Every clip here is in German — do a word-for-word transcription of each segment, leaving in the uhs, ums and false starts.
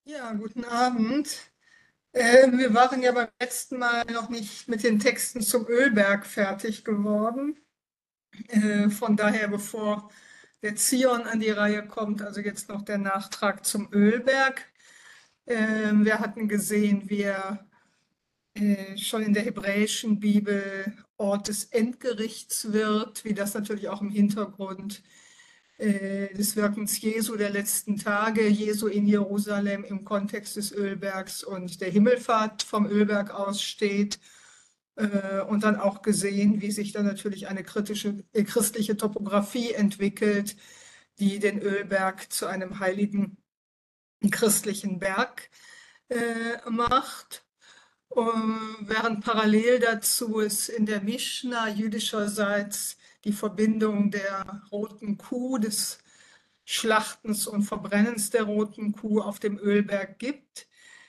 Ja, guten Abend. Äh, wir waren ja beim letzten Mal noch nicht mit den Texten zum Ölberg fertig geworden. Äh, von daher, bevor der Zion an die Reihe kommt, also jetzt noch der Nachtrag zum Ölberg. Äh, wir hatten gesehen, wie er äh, schon in der hebräischen Bibel Ort des Endgerichts wird, wie das natürlich auch im Hintergrund äh, des Wirkens Jesu der letzten Tage, Jesu in Jerusalem im Kontext des Ölbergs und der Himmelfahrt vom Ölberg aus steht. Äh, Und dann auch gesehen, wie sich dann natürlich eine kritische, äh, christliche Topographie entwickelt, die den Ölberg zu einem heiligen christlichen Berg äh, macht. Ähm, während parallel dazu ist in der Mischna jüdischerseits die Verbindung der roten Kuh, des Schlachtens und Verbrennens der roten Kuh auf dem Ölberg gibt.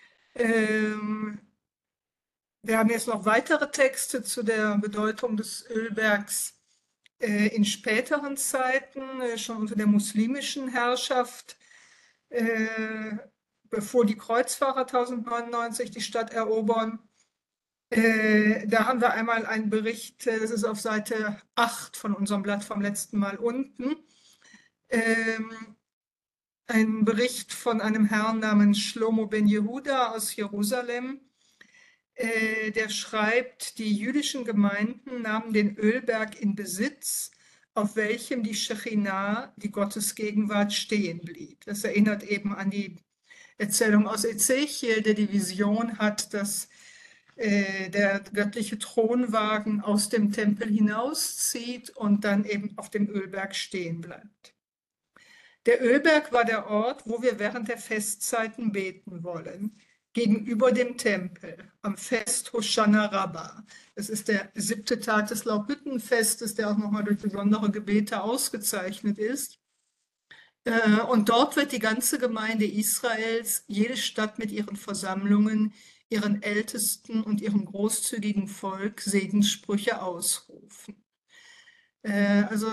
Ähm, wir haben jetzt noch weitere Texte zu der Bedeutung des Ölbergs äh, in späteren Zeiten, äh, schon unter der muslimischen Herrschaft, äh, bevor die Kreuzfahrer tausendneunundneunzig die Stadt erobern. Äh, da haben wir einmal einen Bericht, äh, das ist auf Seite acht von unserem Blatt vom letzten Mal unten. Ähm, ein Bericht von einem Herrn namens Shlomo ben Yehuda aus Jerusalem. Äh, der schreibt, die jüdischen Gemeinden nahmen den Ölberg in Besitz, auf welchem die Shechinah, die Gottesgegenwart, stehen blieb. Das erinnert eben an die Erzählung aus Ezechiel, der die Vision hat, dass äh, der göttliche Thronwagen aus dem Tempel hinauszieht und dann eben auf dem Ölberg stehen bleibt. Der Ölberg war der Ort, wo wir während der Festzeiten beten wollen, gegenüber dem Tempel, am Fest Hoshana Rabbah. Das ist der siebte Tag des Laubhüttenfestes, der auch nochmal durch besondere Gebete ausgezeichnet ist. Äh, Und dort wird die ganze Gemeinde Israels, jede Stadt mit ihren Versammlungen, ihren Ältesten und ihrem großzügigen Volk Segenssprüche ausrufen. Äh, Also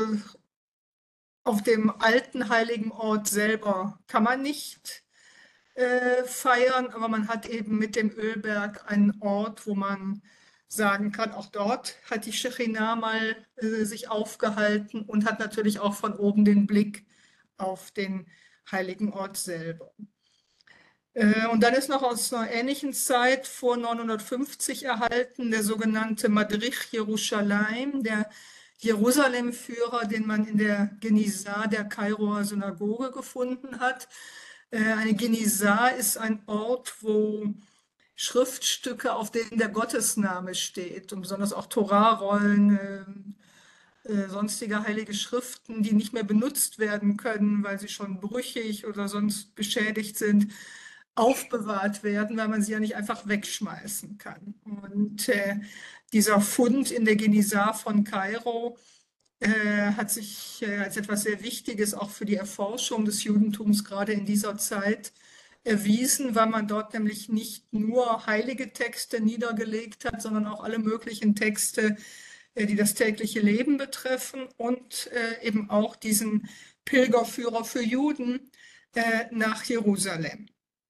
auf dem alten heiligen Ort selber kann man nicht äh, feiern, aber man hat eben mit dem Ölberg einen Ort, wo man sagen kann, auch dort hat die Shechinah mal äh, sich aufgehalten und hat natürlich auch von oben den Blick auf den heiligen Ort selber. Äh, und dann ist noch aus einer ähnlichen Zeit vor neunhundertfünfzig erhalten der sogenannte Madrich Jerusalem, der Jerusalem-Führer, den man in der Genizah der Kairoer Synagoge gefunden hat. Äh, Eine Genizah ist ein Ort, wo Schriftstücke, auf denen der Gottesname steht, und besonders auch Torarollen, äh, äh, sonstige heilige Schriften, die nicht mehr benutzt werden können, weil sie schon brüchig oder sonst beschädigt sind, aufbewahrt werden, weil man sie ja nicht einfach wegschmeißen kann. Und äh, dieser Fund in der Genizah von Kairo äh, hat sich äh, als etwas sehr Wichtiges auch für die Erforschung des Judentums gerade in dieser Zeit erwiesen, weil man dort nämlich nicht nur heilige Texte niedergelegt hat, sondern auch alle möglichen Texte, äh, die das tägliche Leben betreffen und äh, eben auch diesen Pilgerführer für Juden äh, nach Jerusalem.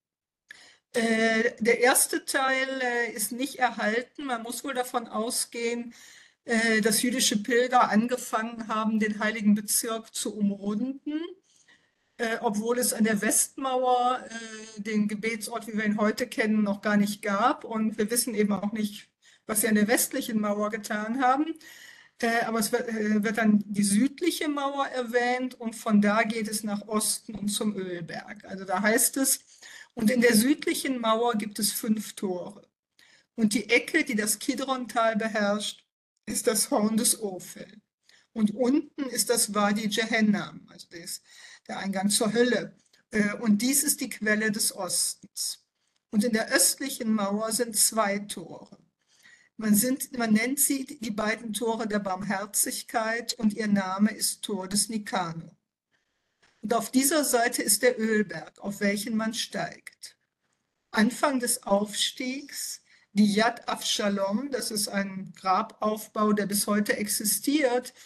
Äh, der erste Teil äh, ist nicht erhalten. Man muss wohl davon ausgehen, äh, dass jüdische Pilger angefangen haben, den heiligen Bezirk zu umrunden, äh, obwohl es an der Westmauer äh, den Gebetsort, wie wir ihn heute kennen, noch gar nicht gab. Und wir wissen eben auch nicht, was sie an der westlichen Mauer getan haben. Äh, aber es wird, äh, wird dann die südliche Mauer erwähnt und von da geht es nach Osten und zum Ölberg. Also da heißt es, und in der südlichen Mauer gibt es fünf Tore. Und die Ecke, die das Kidrontal beherrscht, ist das Horn des Ophel. Und unten ist das Wadi Jehennam, also das, der Eingang zur Hölle. Äh, Und dies ist die Quelle des Ostens. Und in der östlichen Mauer sind zwei Tore. Man, sind, man nennt sie die beiden Tore der Barmherzigkeit und ihr Name ist Tor des Nikanor. Und auf dieser Seite ist der Ölberg, auf welchen man steigt. Anfang des Aufstiegs die Yad Avshalom, das ist ein Grabaufbau, der bis heute existiert,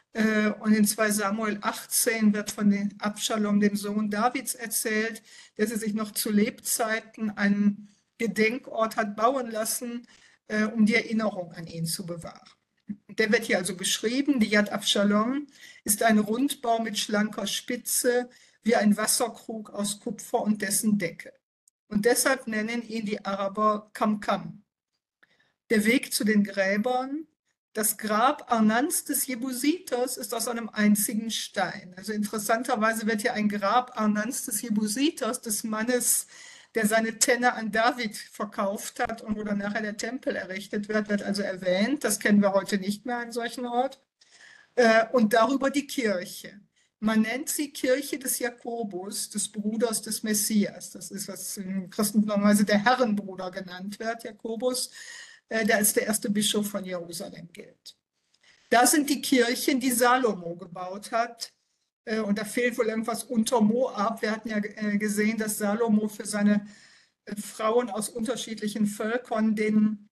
Äh, Und in zwei Samuel achtzehn wird von dem Abschalom, dem Sohn Davids, erzählt, dass er sich noch zu Lebzeiten einen Gedenkort hat bauen lassen, äh, um die Erinnerung an ihn zu bewahren. Der wird hier also beschrieben. Die Yad Avshalom ist ein Rundbau mit schlanker Spitze, wie ein Wasserkrug aus Kupfer und dessen Decke. Und deshalb nennen ihn die Araber Kamkam. Der Weg zu den Gräbern. Das Grab Arnans des Jebusiters ist aus einem einzigen Stein. Also interessanterweise wird hier ein Grab Arnans des Jebusiters, des Mannes, der seine Tenne an David verkauft hat und wo dann nachher der Tempel errichtet wird, wird also erwähnt. Das kennen wir heute nicht mehr, einen solchen Ort. Äh, Und darüber die Kirche. Man nennt sie Kirche des Jakobus, des Bruders des Messias. Das ist, was im Christentum normalerweise der Herrenbruder genannt wird, Jakobus, äh, der als der erste Bischof von Jerusalem gilt. Da sind die Kirchen, die Salomo gebaut hat. Äh, Und da fehlt wohl irgendwas unter Moab. Wir hatten ja äh, gesehen, dass Salomo für seine äh, Frauen aus unterschiedlichen Völkern den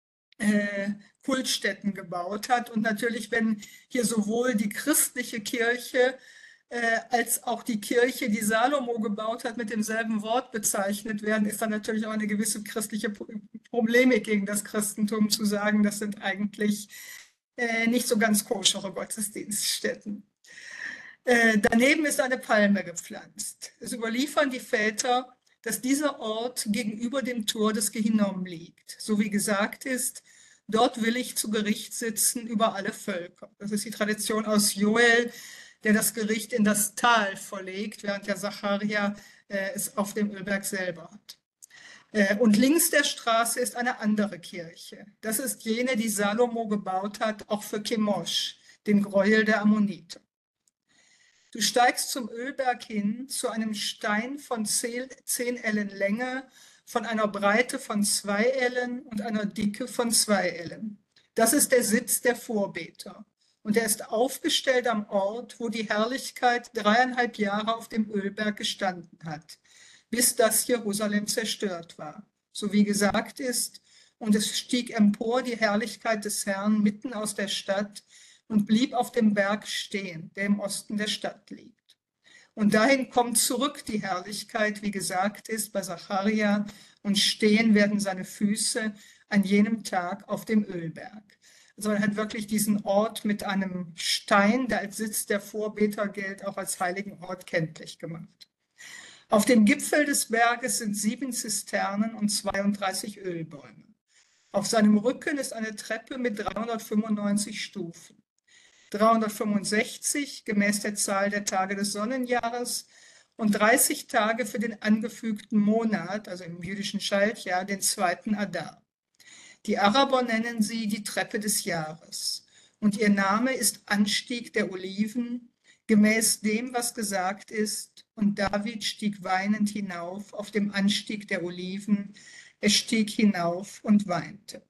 äh, Kultstätten gebaut hat. Und natürlich, wenn hier sowohl die christliche Kirche äh, als auch die Kirche, die Salomo gebaut hat, mit demselben Wort bezeichnet werden, ist dann natürlich auch eine gewisse christliche Problemik gegen das Christentum zu sagen, das sind eigentlich äh, nicht so ganz koschere Gottesdienststätten. Äh, daneben ist eine Palme gepflanzt. Es überliefern die Väter, dass dieser Ort gegenüber dem Tor des Gehinnom liegt. So wie gesagt ist, dort will ich zu Gericht sitzen über alle Völker. Das ist die Tradition aus Joel, der das Gericht in das Tal verlegt, während der Zacharia äh, es auf dem Ölberg selber hat. Äh, und links der Straße ist eine andere Kirche. Das ist jene, die Salomo gebaut hat, auch für Chemosh, den Gräuel der Ammoniter. Du steigst zum Ölberg hin, zu einem Stein von zehn Ellen Länge, von einer Breite von zwei Ellen und einer Dicke von zwei Ellen. Das ist der Sitz der Vorbeter. Und er ist aufgestellt am Ort, wo die Herrlichkeit dreieinhalb Jahre auf dem Ölberg gestanden hat, bis das Jerusalem zerstört war. So wie gesagt ist, und es stieg empor die Herrlichkeit des Herrn mitten aus der Stadt und blieb auf dem Berg stehen, der im Osten der Stadt liegt. Und dahin kommt zurück die Herrlichkeit, wie gesagt ist, bei Zacharia, und stehen werden seine Füße an jenem Tag auf dem Ölberg. Also er hat wirklich diesen Ort mit einem Stein, der als Sitz der Vorbeter gilt, auch als heiligen Ort kenntlich gemacht. Auf dem Gipfel des Berges sind sieben Zisternen und zweiunddreißig Ölbäume. Auf seinem Rücken ist eine Treppe mit dreihundertfünfundneunzig Stufen. dreihundertfünfundsechzig gemäß der Zahl der Tage des Sonnenjahres und dreißig Tage für den angefügten Monat, also im jüdischen Schaltjahr, den zweiten Adar. Die Araber nennen sie die Treppe des Jahres. Und ihr Name ist Anstieg der Oliven, gemäß dem, was gesagt ist. Und David stieg weinend hinauf auf dem Anstieg der Oliven. Er stieg hinauf und weinte.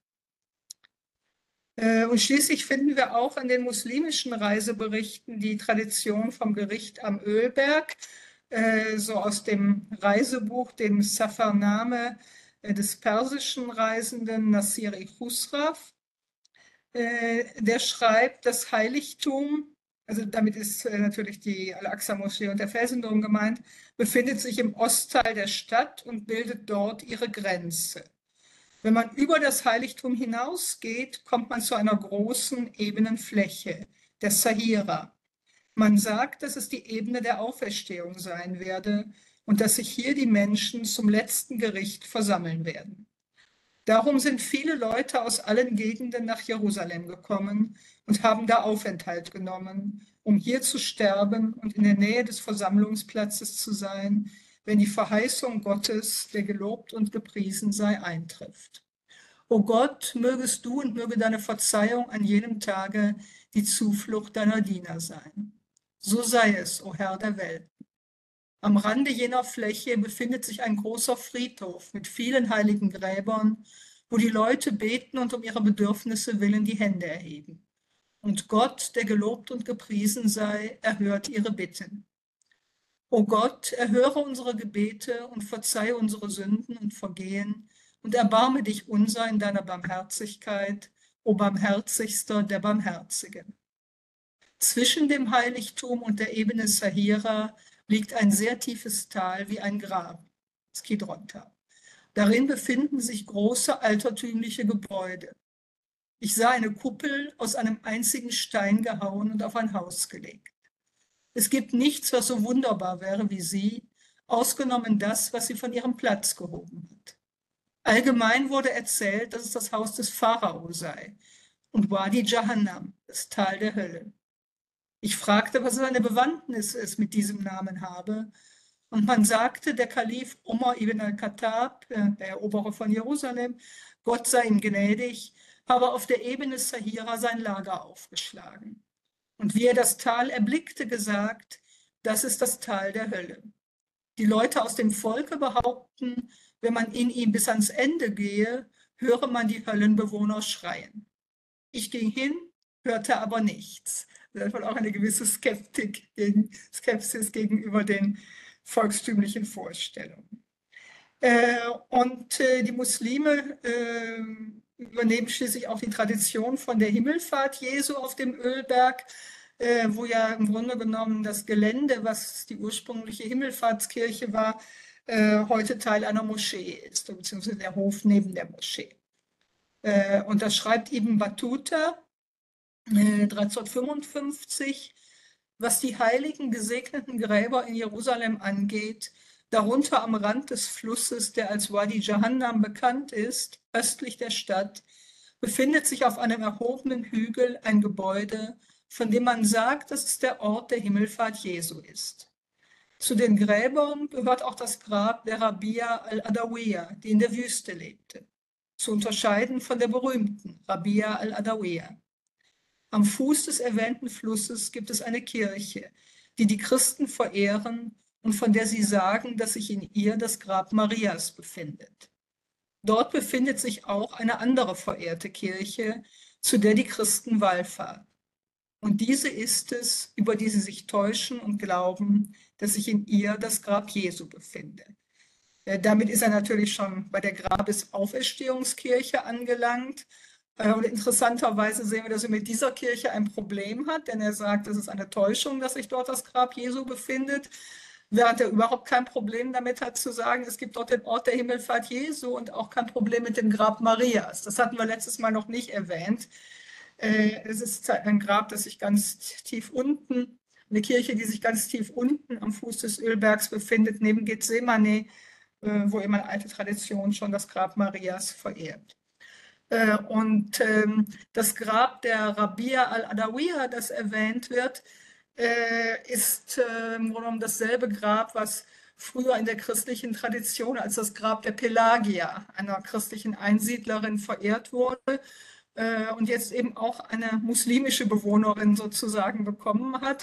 Und schließlich finden wir auch in den muslimischen Reiseberichten die Tradition vom Gericht am Ölberg, so aus dem Reisebuch, dem Safarname des persischen Reisenden Nasiri Khusrav. Der schreibt, das Heiligtum, also damit ist natürlich die Al-Aqsa-Moschee und der Felsendom gemeint, befindet sich im Ostteil der Stadt und bildet dort ihre Grenze. Wenn man über das Heiligtum hinausgeht, kommt man zu einer großen, ebenen Fläche, der Sahira. Man sagt, dass es die Ebene der Auferstehung sein werde und dass sich hier die Menschen zum letzten Gericht versammeln werden. Darum sind viele Leute aus allen Gegenden nach Jerusalem gekommen und haben da Aufenthalt genommen, um hier zu sterben und in der Nähe des Versammlungsplatzes zu sein, wenn die Verheißung Gottes, der gelobt und gepriesen sei, eintrifft. O Gott, mögest du und möge deine Verzeihung an jenem Tage die Zuflucht deiner Diener sein. So sei es, o Herr der Welt. Am Rande jener Fläche befindet sich ein großer Friedhof mit vielen heiligen Gräbern, wo die Leute beten und um ihre Bedürfnisse willen die Hände erheben. Und Gott, der gelobt und gepriesen sei, erhört ihre Bitten. O Gott, erhöre unsere Gebete und verzeihe unsere Sünden und Vergehen und erbarme dich unser in deiner Barmherzigkeit, o barmherzigster der Barmherzigen. Zwischen dem Heiligtum und der Ebene Sahira liegt ein sehr tiefes Tal wie ein Grab, das Kidron-Tal. Darin befinden sich große altertümliche Gebäude. Ich sah eine Kuppel aus einem einzigen Stein gehauen und auf ein Haus gelegt. Es gibt nichts, was so wunderbar wäre wie sie, ausgenommen das, was sie von ihrem Platz gehoben hat. Allgemein wurde erzählt, dass es das Haus des Pharao sei und Wadi Jahannam, das Tal der Hölle. Ich fragte, was seine Bewandtnis es mit diesem Namen habe, und man sagte, der Kalif Umar ibn al-Khattab, der Eroberer von Jerusalem, Gott sei ihm gnädig, habe auf der Ebene Sahira sein Lager aufgeschlagen. Und wie er das Tal erblickte, gesagt, das ist das Tal der Hölle. Die Leute aus dem Volke behaupten, wenn man in ihm bis ans Ende gehe, höre man die Höllenbewohner schreien. Ich ging hin, hörte aber nichts. Das ist wohl auch eine gewisse Skeptik gegen, Skepsis gegenüber den volkstümlichen Vorstellungen. Äh, und äh, die Muslime äh, übernehmen schließlich auch die Tradition von der Himmelfahrt Jesu auf dem Ölberg, äh, wo ja im Grunde genommen das Gelände, was die ursprüngliche Himmelfahrtskirche war, äh, heute Teil einer Moschee ist, beziehungsweise der Hof neben der Moschee. Äh, und das schreibt Ibn Battuta äh, dreizehnhundertfünfundfünfzig, was die heiligen gesegneten Gräber in Jerusalem angeht, darunter am Rand des Flusses, der als Wadi Jahannam bekannt ist, östlich der Stadt, befindet sich auf einem erhobenen Hügel ein Gebäude, von dem man sagt, dass es der Ort der Himmelfahrt Jesu ist. Zu den Gräbern gehört auch das Grab der Rabia al-Adawiya, die in der Wüste lebte, zu unterscheiden von der berühmten Rabia al-Adawiya. Am Fuß des erwähnten Flusses gibt es eine Kirche, die die Christen verehren und von der sie sagen, dass sich in ihr das Grab Marias befindet. Dort befindet sich auch eine andere verehrte Kirche, zu der die Christen wallfahrten. Und diese ist es, über die sie sich täuschen und glauben, dass sich in ihr das Grab Jesu befinde. Äh, damit ist er natürlich schon bei der Grabesauferstehungskirche angelangt. Äh, und interessanterweise sehen wir, dass er mit dieser Kirche ein Problem hat, denn er sagt, es ist eine Täuschung, dass sich dort das Grab Jesu befindet, während er überhaupt kein Problem damit hat zu sagen, es gibt dort den Ort der Himmelfahrt Jesu und auch kein Problem mit dem Grab Marias. Das hatten wir letztes Mal noch nicht erwähnt. Es ist ein Grab, das sich ganz tief unten, eine Kirche, die sich ganz tief unten am Fuß des Ölbergs befindet, neben Gethsemane, wo immer eine alte Tradition schon das Grab Marias verehrt. Und das Grab der Rabia al-Adawiya, das erwähnt wird, ist im Grunde genommen dasselbe Grab, was früher in der christlichen Tradition als das Grab der Pelagia, einer christlichen Einsiedlerin, verehrt wurde und jetzt eben auch eine muslimische Bewohnerin sozusagen bekommen hat.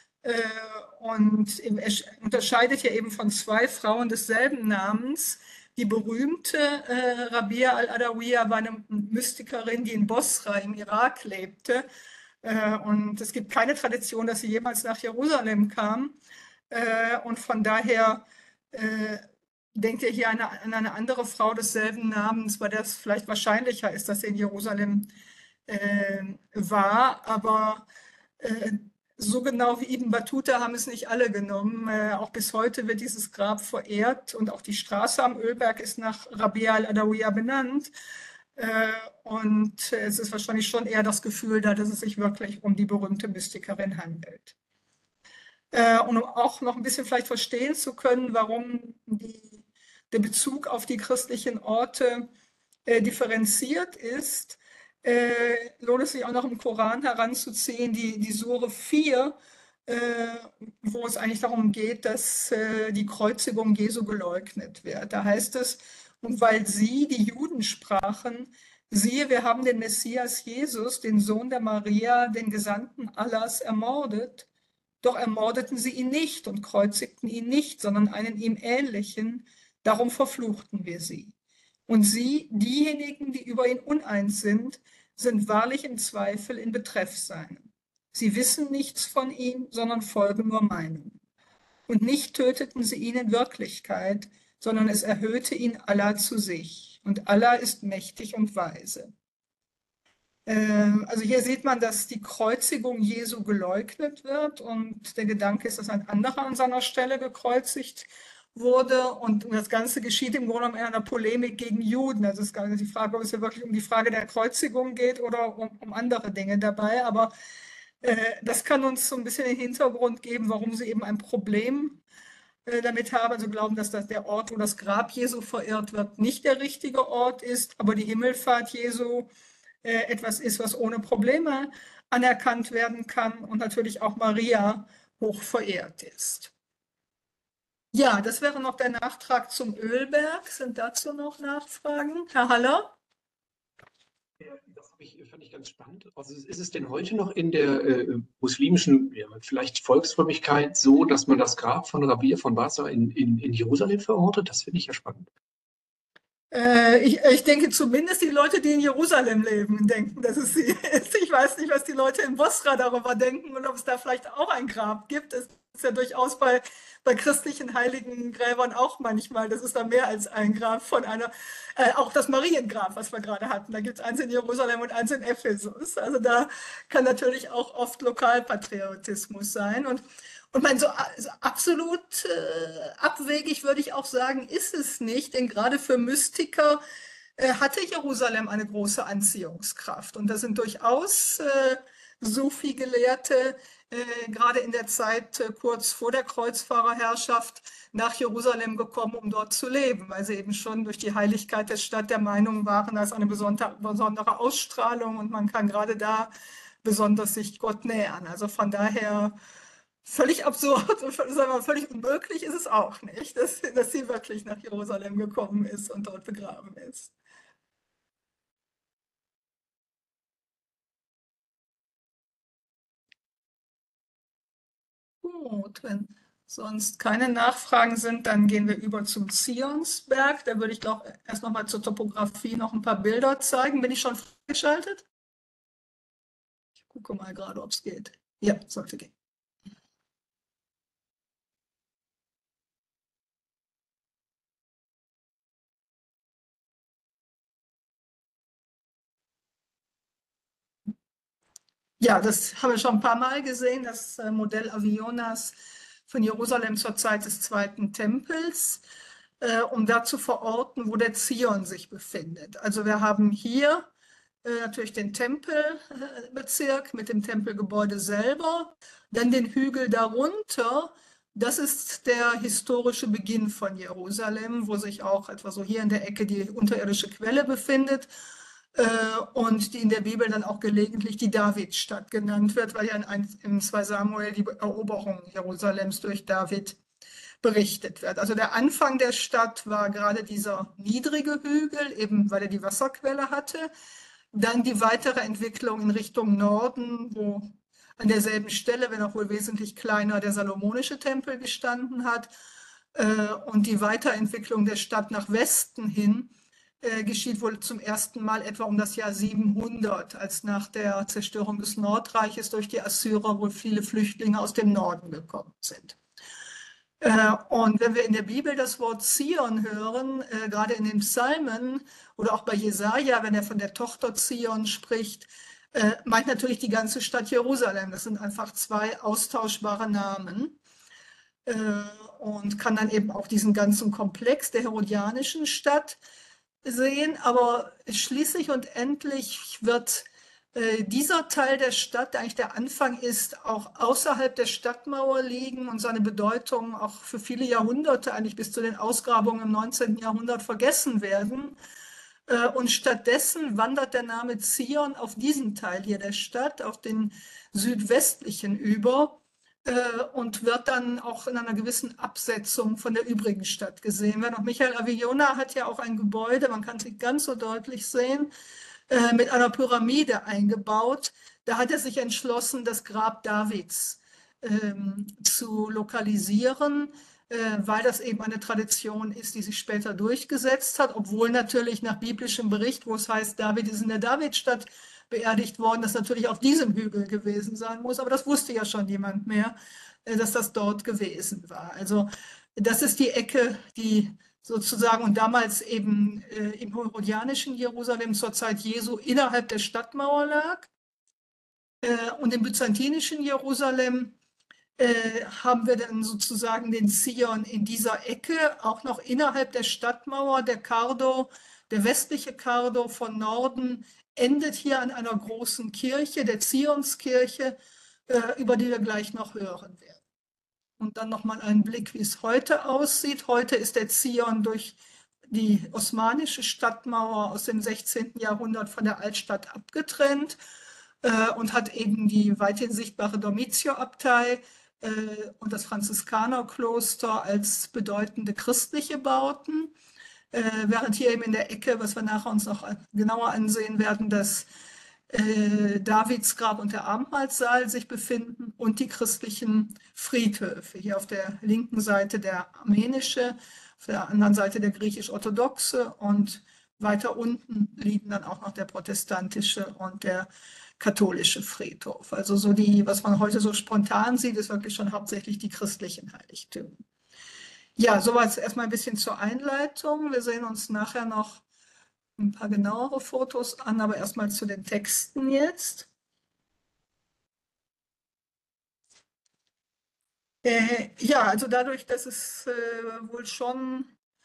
Und er unterscheidet ja eben von zwei Frauen desselben Namens. Die berühmte äh, Rabia al-Adawiya war eine Mystikerin, die in Bosra im Irak lebte. Äh, und es gibt keine Tradition, dass sie jemals nach Jerusalem kam. Äh, und von daher äh, denkt ihr hier an eine, an eine andere Frau desselben Namens, bei der es vielleicht wahrscheinlicher ist, dass sie in Jerusalem äh, war. Aber äh, so genau wie Ibn Battuta haben es nicht alle genommen. Äh, auch bis heute wird dieses Grab verehrt und auch die Straße am Ölberg ist nach Rabia al-Adawiya benannt. Äh, und es ist wahrscheinlich schon eher das Gefühl da, dass es sich wirklich um die berühmte Mystikerin handelt. Äh, und um auch noch ein bisschen vielleicht verstehen zu können, warum die, der Bezug auf die christlichen Orte äh, differenziert ist, äh, lohnt es sich auch noch im Koran heranzuziehen, die, die Sure vier, äh, wo es eigentlich darum geht, dass äh, die Kreuzigung Jesu geleugnet wird. Da heißt es, und weil sie, die Juden, sprachen, siehe, wir haben den Messias Jesus, den Sohn der Maria, den Gesandten Allahs, ermordet, doch ermordeten sie ihn nicht und kreuzigten ihn nicht, sondern einen ihm ähnlichen, darum verfluchten wir sie. Und sie, diejenigen, die über ihn uneins sind, sind wahrlich im Zweifel in Betreff seinem. Sie wissen nichts von ihm, sondern folgen nur Meinungen. Und nicht töteten sie ihn in Wirklichkeit, sondern es erhöhte ihn Allah zu sich. Und Allah ist mächtig und weise. Ähm, also hier sieht man, dass die Kreuzigung Jesu geleugnet wird und der Gedanke ist, dass ein anderer an seiner Stelle gekreuzigt wurde und das Ganze geschieht im Grunde genommen in einer Polemik gegen Juden. Also es ist gar nicht die Frage, ob es hier wirklich um die Frage der Kreuzigung geht oder um, um andere Dinge dabei, aber äh, das kann uns so ein bisschen den Hintergrund geben, warum sie eben ein Problem äh, damit haben, also glauben, dass das der Ort, wo das Grab Jesu verehrt wird, nicht der richtige Ort ist, aber die Himmelfahrt Jesu äh, etwas ist, was ohne Probleme anerkannt werden kann und natürlich auch Maria hoch verehrt ist. Ja, das wäre noch der Nachtrag zum Ölberg. Sind dazu noch Nachfragen? Herr Haller? Ja, das habe ich, fand ich ganz spannend. Also ist es denn heute noch in der äh, muslimischen, ja, vielleicht Volksfrömmigkeit so, dass man das Grab von Rabir von Baza in, in, in Jerusalem verortet? Das finde ich ja spannend. Äh, ich, ich denke zumindest die Leute, die in Jerusalem leben, denken, dass es sie ist. Ich weiß nicht, was die Leute in Bosra darüber denken und ob es da vielleicht auch ein Grab gibt. Es ist ja durchaus bei, bei christlichen heiligen Gräbern auch manchmal, das ist da mehr als ein Grab von einer, äh, auch das Mariengrab, was wir gerade hatten. Da gibt es eins in Jerusalem und eins in Ephesus. Also da kann natürlich auch oft Lokalpatriotismus sein. Und und mein, so, so absolut äh, abwegig würde ich auch sagen, ist es nicht, denn gerade für Mystiker äh, hatte Jerusalem eine große Anziehungskraft. Und da sind durchaus äh, Sufi-Gelehrte, äh, gerade in der Zeit äh, kurz vor der Kreuzfahrerherrschaft, nach Jerusalem gekommen, um dort zu leben, weil sie eben schon durch die Heiligkeit der Stadt der Meinung waren, da ist eine besondere, besondere Ausstrahlung und man kann gerade da besonders sich Gott nähern. Also von daher völlig absurd und sagen wir, völlig unmöglich ist es auch nicht, dass, dass sie wirklich nach Jerusalem gekommen ist und dort begraben ist. Gut, wenn sonst keine Nachfragen sind, dann gehen wir über zum Zionsberg. Da würde ich doch erst noch mal zur Topografie noch ein paar Bilder zeigen. Bin ich schon freigeschaltet? Ich gucke mal gerade, ob es geht. Ja, sollte gehen. Ja, das haben wir schon ein paar Mal gesehen, das äh, Modell Avionas von Jerusalem zur Zeit des Zweiten Tempels, äh, um da zu verorten, wo der Zion sich befindet. Also wir haben hier äh, natürlich den Tempelbezirk mit dem Tempelgebäude selber, dann den Hügel darunter. Das ist der historische Beginn von Jerusalem, wo sich auch etwa so hier in der Ecke die unterirdische Quelle befindet äh, und die in der Bibel dann auch gelegentlich die Davidstadt genannt wird, weil ja in, in zwei Samuel die Eroberung Jerusalems durch David berichtet wird. Also der Anfang der Stadt war gerade dieser niedrige Hügel, eben weil er die Wasserquelle hatte. Dann die weitere Entwicklung in Richtung Norden, wo an derselben Stelle, wenn auch wohl wesentlich kleiner, der salomonische Tempel gestanden hat. Äh, Und die Weiterentwicklung der Stadt nach Westen hin äh, geschieht wohl zum ersten Mal etwa um das Jahr siebenhundert, als nach der Zerstörung des Nordreiches durch die Assyrer wohl viele Flüchtlinge aus dem Norden gekommen sind. Äh, Und wenn wir in der Bibel das Wort Zion hören, äh, gerade in den Psalmen oder auch bei Jesaja, wenn er von der Tochter Zion spricht, äh, meint natürlich die ganze Stadt Jerusalem. Das sind einfach zwei austauschbare Namen äh, und kann dann eben auch diesen ganzen Komplex der herodianischen Stadt sehen. Aber schließlich und endlich wird äh, dieser Teil der Stadt, der eigentlich der Anfang ist, auch außerhalb der Stadtmauer liegen und seine Bedeutung auch für viele Jahrhunderte, eigentlich bis zu den Ausgrabungen im neunzehnten Jahrhundert, vergessen werden. Äh, Und stattdessen wandert der Name Zion auf diesen Teil hier der Stadt, auf den südwestlichen über äh, und wird dann auch in einer gewissen Absetzung von der übrigen Stadt gesehen werden. Und Michael Avignona hat ja auch ein Gebäude, man kann es nicht ganz so deutlich sehen, äh, mit einer Pyramide eingebaut. Da hat er sich entschlossen, das Grab Davids ähm, zu lokalisieren, äh, weil das eben eine Tradition ist, die sich später durchgesetzt hat, obwohl natürlich nach biblischem Bericht, wo es heißt, David ist in der Davidstadt beerdigt worden, das natürlich auf diesem Hügel gewesen sein muss. Aber das wusste ja schon niemand mehr, äh, dass das dort gewesen war. Also das ist die Ecke, die sozusagen und damals eben äh, im herodianischen Jerusalem zur Zeit Jesu innerhalb der Stadtmauer lag. Äh, und im byzantinischen Jerusalem äh, haben wir dann sozusagen den Zion in dieser Ecke, auch noch innerhalb der Stadtmauer. Der Cardo, der westliche Cardo von Norden endet hier an einer großen Kirche, der Zionskirche, äh, über die wir gleich noch hören werden. Und dann nochmal einen Blick, wie es heute aussieht. Heute ist der Zion durch die osmanische Stadtmauer aus dem sechzehnten Jahrhundert von der Altstadt abgetrennt äh, und hat eben die weithin sichtbare Domizio-Abtei äh, und das Franziskanerkloster als bedeutende christliche Bauten. Äh, während hier eben in der Ecke, was wir nachher uns noch genauer ansehen werden, das äh, Davidsgrab und der Abendmahlsaal sich befinden und die christlichen Friedhöfe. Hier auf der linken Seite der armenische, auf der anderen Seite der griechisch-orthodoxe und weiter unten liegen dann auch noch der protestantische und der katholische Friedhof. Also so die, was man heute so spontan sieht, ist wirklich schon hauptsächlich die christlichen Heiligtümer. Ja, soweit erstmal ein bisschen zur Einleitung. Wir sehen uns nachher noch ein paar genauere Fotos an, aber erstmal zu den Texten jetzt. Äh, ja, also dadurch, dass es äh, wohl schon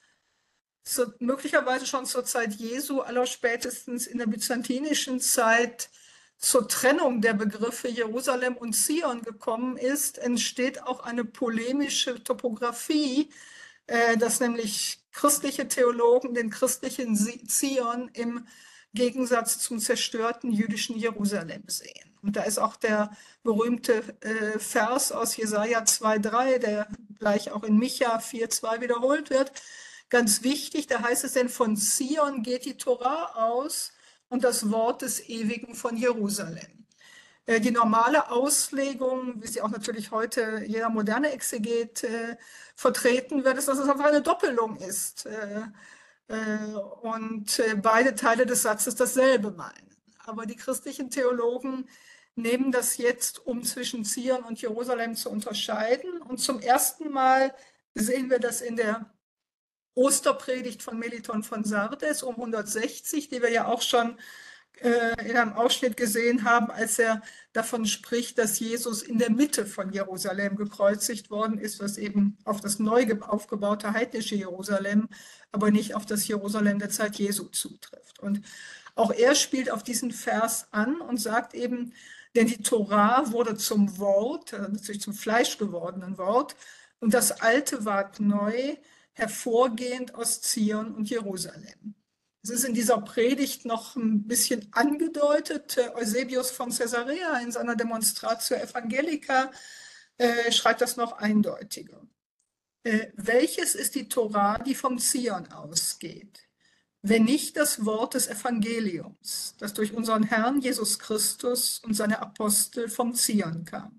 so, möglicherweise schon zur Zeit Jesu, allerspätestens in der byzantinischen Zeit, zur Trennung der Begriffe Jerusalem und Zion gekommen ist, entsteht auch eine polemische Topographie, äh, dass nämlich christliche Theologen den christlichen Zion im Gegensatz zum zerstörten jüdischen Jerusalem sehen. Und da ist auch der berühmte äh, Vers aus Jesaja zwei drei, der gleich auch in Micha vier zwei wiederholt wird, ganz wichtig. Da heißt es denn, von Zion geht die Tora aus und das Wort des Ewigen von Jerusalem. Äh, die normale Auslegung, wie sie auch natürlich heute jeder moderne Exeget äh, vertreten wird, ist, dass es einfach eine Doppelung ist. Äh, äh, und äh, beide Teile des Satzes dasselbe meinen. Aber die christlichen Theologen nehmen das jetzt, um zwischen Zion und Jerusalem zu unterscheiden. Und zum ersten Mal sehen wir das in der Osterpredigt von Meliton von Sardes um hundertsechzig, die wir ja auch schon äh, in einem Ausschnitt gesehen haben, als er davon spricht, dass Jesus in der Mitte von Jerusalem gekreuzigt worden ist, was eben auf das neu aufgebaute heidnische Jerusalem, aber nicht auf das Jerusalem der Zeit Jesu zutrifft. Und auch er spielt auf diesen Vers an und sagt eben, denn die Tora wurde zum Wort, natürlich zum Fleisch gewordenen Wort, und das Alte ward neu, hervorgehend aus Zion und Jerusalem. Es ist in dieser Predigt noch ein bisschen angedeutet. Eusebius von Caesarea in seiner Demonstratio Evangelica äh, schreibt das noch eindeutiger. Äh, welches ist die Tora, die vom Zion ausgeht? Wenn nicht das Wort des Evangeliums, das durch unseren Herrn Jesus Christus und seine Apostel vom Zion kam.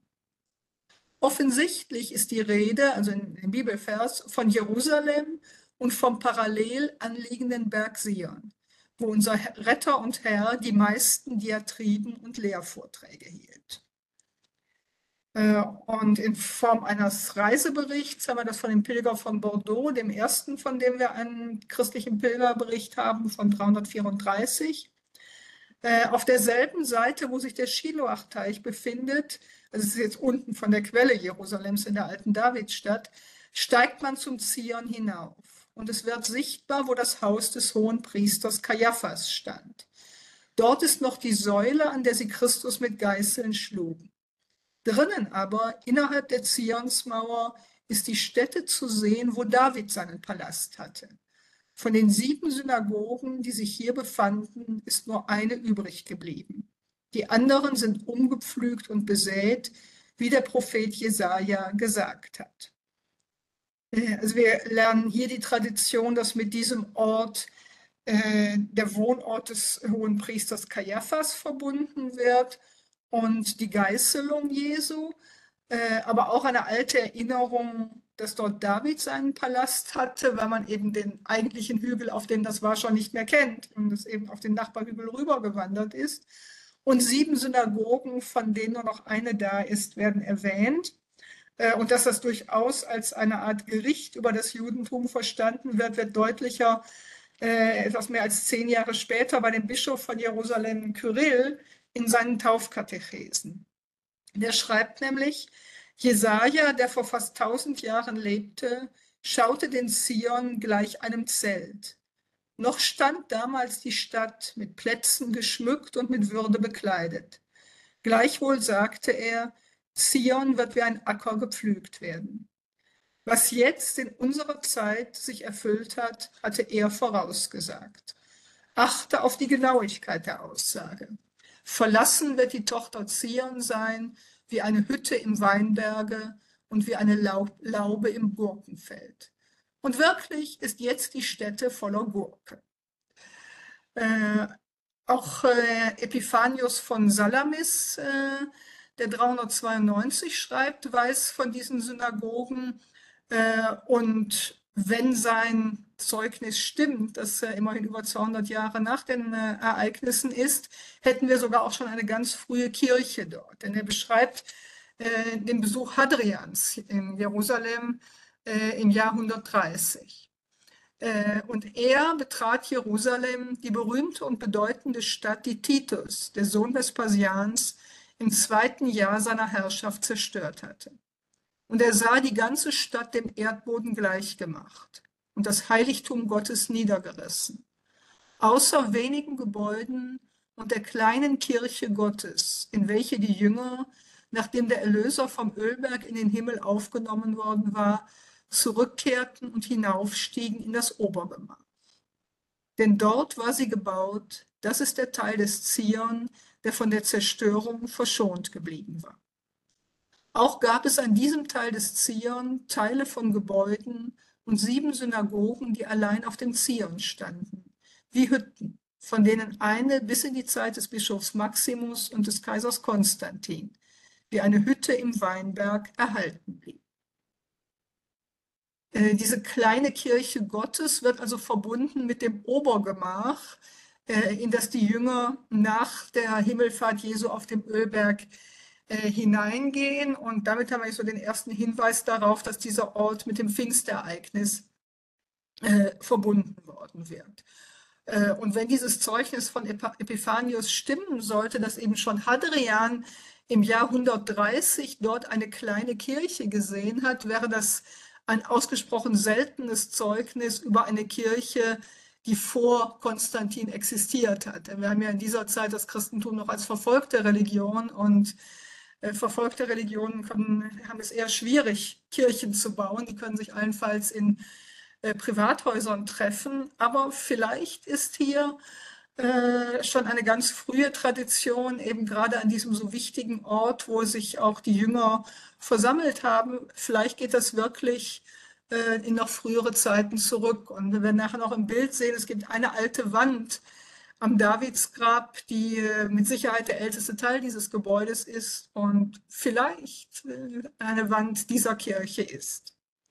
Offensichtlich ist die Rede, also in dem Bibelvers, von Jerusalem und vom parallel anliegenden Berg Sion, wo unser Retter und Herr die meisten Diatriben und Lehrvorträge hielt. Und in Form eines Reiseberichts haben wir das von dem Pilger von Bordeaux, dem ersten, von dem wir einen christlichen Pilgerbericht haben, von dreihundertvierunddreißig. Auf derselben Seite, wo sich der Schiloach-Teich befindet, also es ist jetzt unten von der Quelle Jerusalems in der alten Davidstadt, steigt man zum Zion hinauf. Und es wird sichtbar, wo das Haus des hohen Priesters Kajaphas stand. Dort ist noch die Säule, an der sie Christus mit Geißeln schlugen. Drinnen aber, innerhalb der Zionsmauer, ist die Stätte zu sehen, wo David seinen Palast hatte. Von den sieben Synagogen, die sich hier befanden, ist nur eine übrig geblieben. Die anderen sind umgepflügt und besät, wie der Prophet Jesaja gesagt hat. Also wir lernen hier die Tradition, dass mit diesem Ort äh, der Wohnort des hohen Priesters Kajaphas verbunden wird und die Geißelung Jesu, äh, aber auch eine alte Erinnerung, dass dort David seinen Palast hatte, weil man eben den eigentlichen Hügel, auf dem das war, schon nicht mehr kennt und es eben auf den Nachbarhügel rübergewandert ist. Und sieben Synagogen, von denen nur noch eine da ist, werden erwähnt. Äh, und dass das durchaus als eine Art Gericht über das Judentum verstanden wird, wird deutlicher äh, etwas mehr als zehn Jahre später bei dem Bischof von Jerusalem, Kyrill, in seinen Taufkatechesen. Der schreibt nämlich, Jesaja, der vor fast tausend Jahren lebte, schaute den Zion gleich einem Zelt. Noch stand damals die Stadt mit Plätzen geschmückt und mit Würde bekleidet. Gleichwohl sagte er, Zion wird wie ein Acker gepflügt werden. Was jetzt in unserer Zeit sich erfüllt hat, hatte er vorausgesagt. Achte auf die Genauigkeit der Aussage. Verlassen wird die Tochter Zion sein, wie eine Hütte im Weinberge und wie eine Laube im Gurkenfeld. Und wirklich ist jetzt die Stätte voller Gurke. Äh, auch äh, Epiphanius von Salamis, äh, der dreihundertzweiundneunzig schreibt, weiß von diesen Synagogen. Äh, und wenn sein Zeugnis stimmt, das äh, immerhin über zweihundert Jahre nach den äh, Ereignissen ist, hätten wir sogar auch schon eine ganz frühe Kirche dort. Denn er beschreibt äh, den Besuch Hadrians in Jerusalem äh, im Jahr hundertdreißig. Und er betrat Jerusalem, die berühmte und bedeutende Stadt, die Titus, der Sohn Vespasians, im zweiten Jahr seiner Herrschaft zerstört hatte. Und er sah die ganze Stadt dem Erdboden gleichgemacht und das Heiligtum Gottes niedergerissen. Außer wenigen Gebäuden und der kleinen Kirche Gottes, in welche die Jünger, nachdem der Erlöser vom Ölberg in den Himmel aufgenommen worden war, zurückkehrten und hinaufstiegen in das Obergemach. Denn dort war sie gebaut, das ist der Teil des Zion, der von der Zerstörung verschont geblieben war. Auch gab es an diesem Teil des Zion Teile von Gebäuden und sieben Synagogen, die allein auf dem Zion standen, wie Hütten, von denen eine bis in die Zeit des Bischofs Maximus und des Kaisers Konstantin, wie eine Hütte im Weinberg, erhalten blieb. Diese kleine Kirche Gottes wird also verbunden mit dem Obergemach, in das die Jünger nach der Himmelfahrt Jesu auf dem Ölberg hineingehen. Und damit haben wir so den ersten Hinweis darauf, dass dieser Ort mit dem Pfingstereignis verbunden worden wird. Und wenn dieses Zeugnis von Epiphanius stimmen sollte, dass eben schon Hadrian im Jahr hundertdreißig dort eine kleine Kirche gesehen hat, wäre das ein ausgesprochen seltenes Zeugnis über eine Kirche, die vor Konstantin existiert hat. Wir haben ja in dieser Zeit das Christentum noch als verfolgte Religion und äh, verfolgte Religionen können, haben es eher schwierig, Kirchen zu bauen. Die können sich allenfalls in äh, Privathäusern treffen, aber vielleicht ist hier äh, schon eine ganz frühe Tradition, eben gerade an diesem so wichtigen Ort, wo sich auch die Jünger versammelt haben. Vielleicht geht das wirklich äh, in noch frühere Zeiten zurück. Und wir werden nachher noch im Bild sehen, es gibt eine alte Wand am Davidsgrab, die äh, mit Sicherheit der älteste Teil dieses Gebäudes ist und vielleicht äh, eine Wand dieser Kirche ist.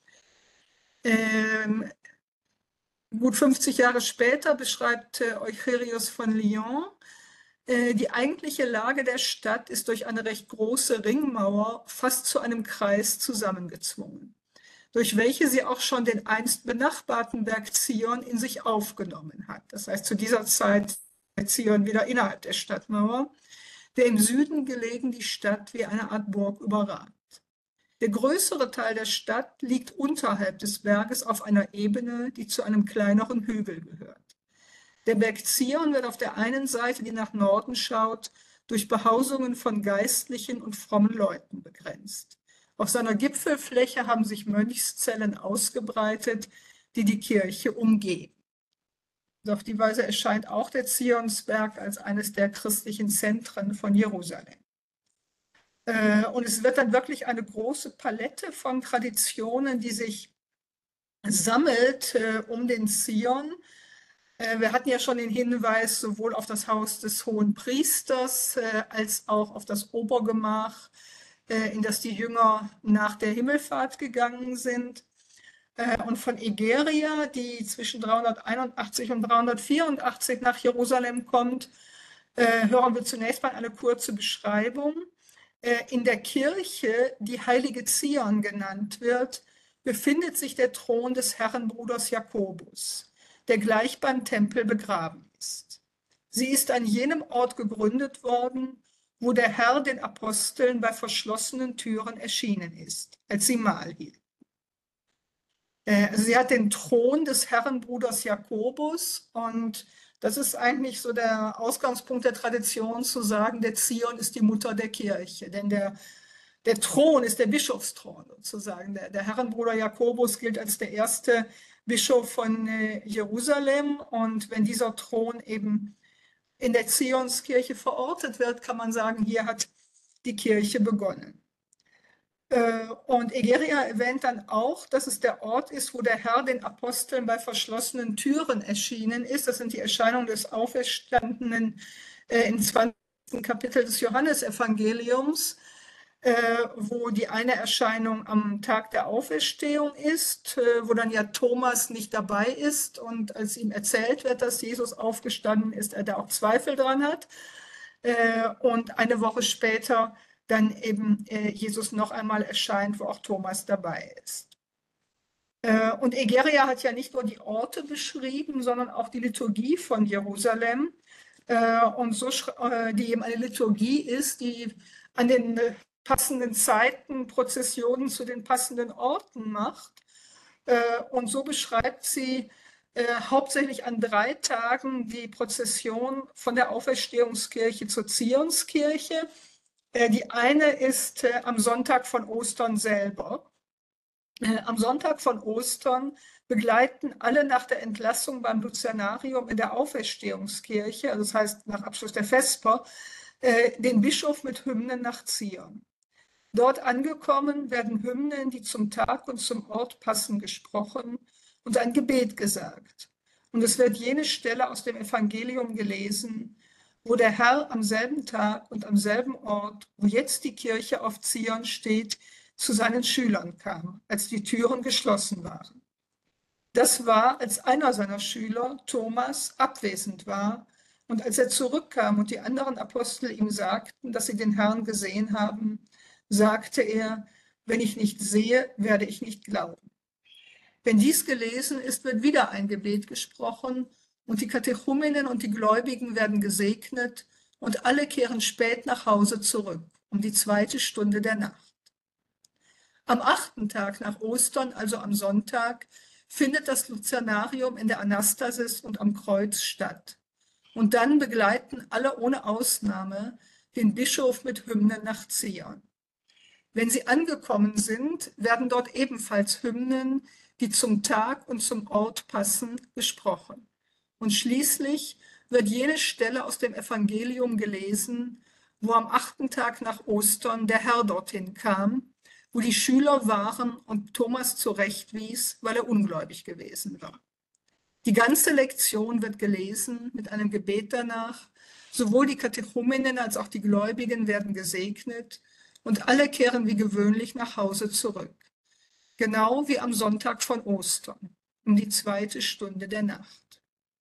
Ähm, Gut fünfzig Jahre später beschreibt äh, Eucherius von Lyon, äh, die eigentliche Lage der Stadt ist durch eine recht große Ringmauer fast zu einem Kreis zusammengezwungen, durch welche sie auch schon den einst benachbarten Berg Zion in sich aufgenommen hat. Das heißt, zu dieser Zeit war Zion wieder innerhalb der Stadtmauer, der im Süden gelegen die Stadt wie eine Art Burg überragt. Der größere Teil der Stadt liegt unterhalb des Berges auf einer Ebene, die zu einem kleineren Hügel gehört. Der Berg Zion wird auf der einen Seite, die nach Norden schaut, durch Behausungen von geistlichen und frommen Leuten begrenzt. Auf seiner Gipfelfläche haben sich Mönchszellen ausgebreitet, die die Kirche umgeben. Also auf die Weise erscheint auch der Zionsberg als eines der christlichen Zentren von Jerusalem. Und es wird dann wirklich eine große Palette von Traditionen, die sich sammelt äh, um den Zion. Äh, wir hatten ja schon den Hinweis sowohl auf das Haus des Hohen Priesters äh, als auch auf das Obergemach, äh, in das die Jünger nach der Himmelfahrt gegangen sind. Äh, und von Egeria, die zwischen dreihunderteinundachtzig und dreihundertvierundachtzig nach Jerusalem kommt, äh, hören wir zunächst mal eine kurze Beschreibung. äh, in der Kirche, die Heilige Zion genannt wird, befindet sich der Thron des Herrenbruders Jakobus, der gleich beim Tempel begraben ist. Sie ist an jenem Ort gegründet worden, wo der Herr den Aposteln bei verschlossenen Türen erschienen ist, als sie Mahl hielten. Also sie hat den Thron des Herrenbruders Jakobus, und das ist eigentlich so der Ausgangspunkt der Tradition, zu sagen, der Zion ist die Mutter der Kirche, denn der, der Thron ist der Bischofsthron sozusagen. Der, der Herrenbruder Jakobus gilt als der erste Bischof von äh, Jerusalem, und wenn dieser Thron eben in der Zionskirche verortet wird, kann man sagen, hier hat die Kirche begonnen. Und Egeria erwähnt dann auch, dass es der Ort ist, wo der Herr den Aposteln bei verschlossenen Türen erschienen ist. Das sind die Erscheinungen des Auferstandenen äh, im zwanzigsten Kapitel des Johannesevangeliums, äh, wo die eine Erscheinung am Tag der Auferstehung ist, äh, wo dann ja Thomas nicht dabei ist, und als ihm erzählt wird, dass Jesus aufgestanden ist, er da auch Zweifel dran hat. Äh, und eine Woche später dann eben äh, Jesus noch einmal erscheint, wo auch Thomas dabei ist. Äh, und Egeria hat ja nicht nur die Orte beschrieben, sondern auch die Liturgie von Jerusalem, äh, und so, äh, die eben eine Liturgie ist, die an den äh, passenden Zeiten Prozessionen zu den passenden Orten macht. Äh, und so beschreibt sie äh, hauptsächlich an drei Tagen die Prozession von der Auferstehungskirche zur Zionskirche. Die eine ist äh, am Sonntag von Ostern selber. Äh, am Sonntag von Ostern begleiten alle nach der Entlassung beim Luzianarium in der Auferstehungskirche, also das heißt nach Abschluss der Vesper, äh, den Bischof mit Hymnen nach Zion. Dort angekommen werden Hymnen, die zum Tag und zum Ort passen, gesprochen und ein Gebet gesagt. Und es wird jene Stelle aus dem Evangelium gelesen, wo der Herr am selben Tag und am selben Ort, wo jetzt die Kirche auf Zion steht, zu seinen Schülern kam, als die Türen geschlossen waren. Das war, als einer seiner Schüler, Thomas, abwesend war, und als er zurückkam und die anderen Apostel ihm sagten, dass sie den Herrn gesehen haben, sagte er, wenn ich nicht sehe, werde ich nicht glauben. Wenn dies gelesen ist, wird wieder ein Gebet gesprochen, und die Katechumenen und die Gläubigen werden gesegnet, und alle kehren spät nach Hause zurück, um die zweite Stunde der Nacht. Am achten Tag nach Ostern, also am Sonntag, findet das Luzianarium in der Anastasis und am Kreuz statt. Und dann begleiten alle ohne Ausnahme den Bischof mit Hymnen nach Zion. Wenn sie angekommen sind, werden dort ebenfalls Hymnen, die zum Tag und zum Ort passen, gesprochen. Und schließlich wird jene Stelle aus dem Evangelium gelesen, wo am achten Tag nach Ostern der Herr dorthin kam, wo die Schüler waren und Thomas zurechtwies, weil er ungläubig gewesen war. Die ganze Lektion wird gelesen mit einem Gebet danach. Sowohl die Katechumenen als auch die Gläubigen werden gesegnet, und alle kehren wie gewöhnlich nach Hause zurück. Genau wie am Sonntag von Ostern, um die zweite Stunde der Nacht.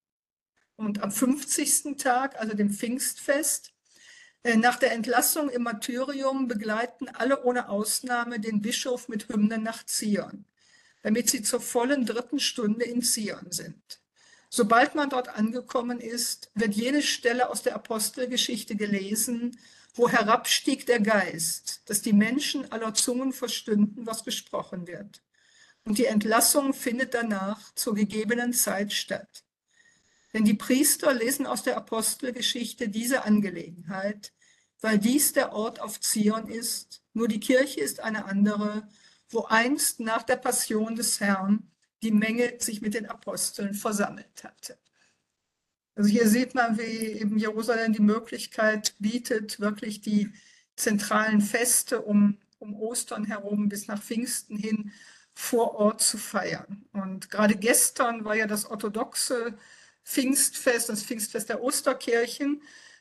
Und am fünfzigsten Tag, also dem Pfingstfest, nach der Entlassung im Martyrium, begleiten alle ohne Ausnahme den Bischof mit Hymnen nach Zion, damit sie zur vollen dritten Stunde in Zion sind. Sobald man dort angekommen ist, wird jene Stelle aus der Apostelgeschichte gelesen, wo herabstieg der Geist, dass die Menschen aller Zungen verstünden, was gesprochen wird. Und die Entlassung findet danach zur gegebenen Zeit statt. Denn die Priester lesen aus der Apostelgeschichte diese Angelegenheit, weil dies der Ort auf Zion ist, nur die Kirche ist eine andere, wo einst nach der Passion des Herrn die Menge sich mit den Aposteln versammelt hatte. Also hier sieht man, wie eben Jerusalem die Möglichkeit bietet, wirklich die zentralen Feste um, um Ostern herum bis nach Pfingsten hin vor Ort zu feiern. Und gerade gestern war ja das orthodoxe Pfingstfest, das Pfingstfest der Osterkirchen.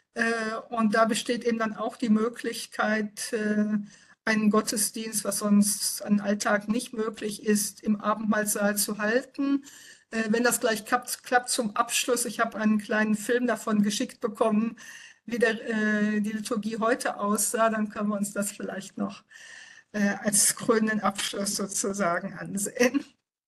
Und da besteht eben dann auch die Möglichkeit, einen Gottesdienst, was sonst an Alltag nicht möglich ist, im Abendmahlsaal zu halten. Wenn das gleich klappt, klappt zum Abschluss, ich habe einen kleinen Film davon geschickt bekommen, wie der, äh, die Liturgie heute aussah, dann können wir uns das vielleicht noch äh, als krönenden Abschluss sozusagen ansehen.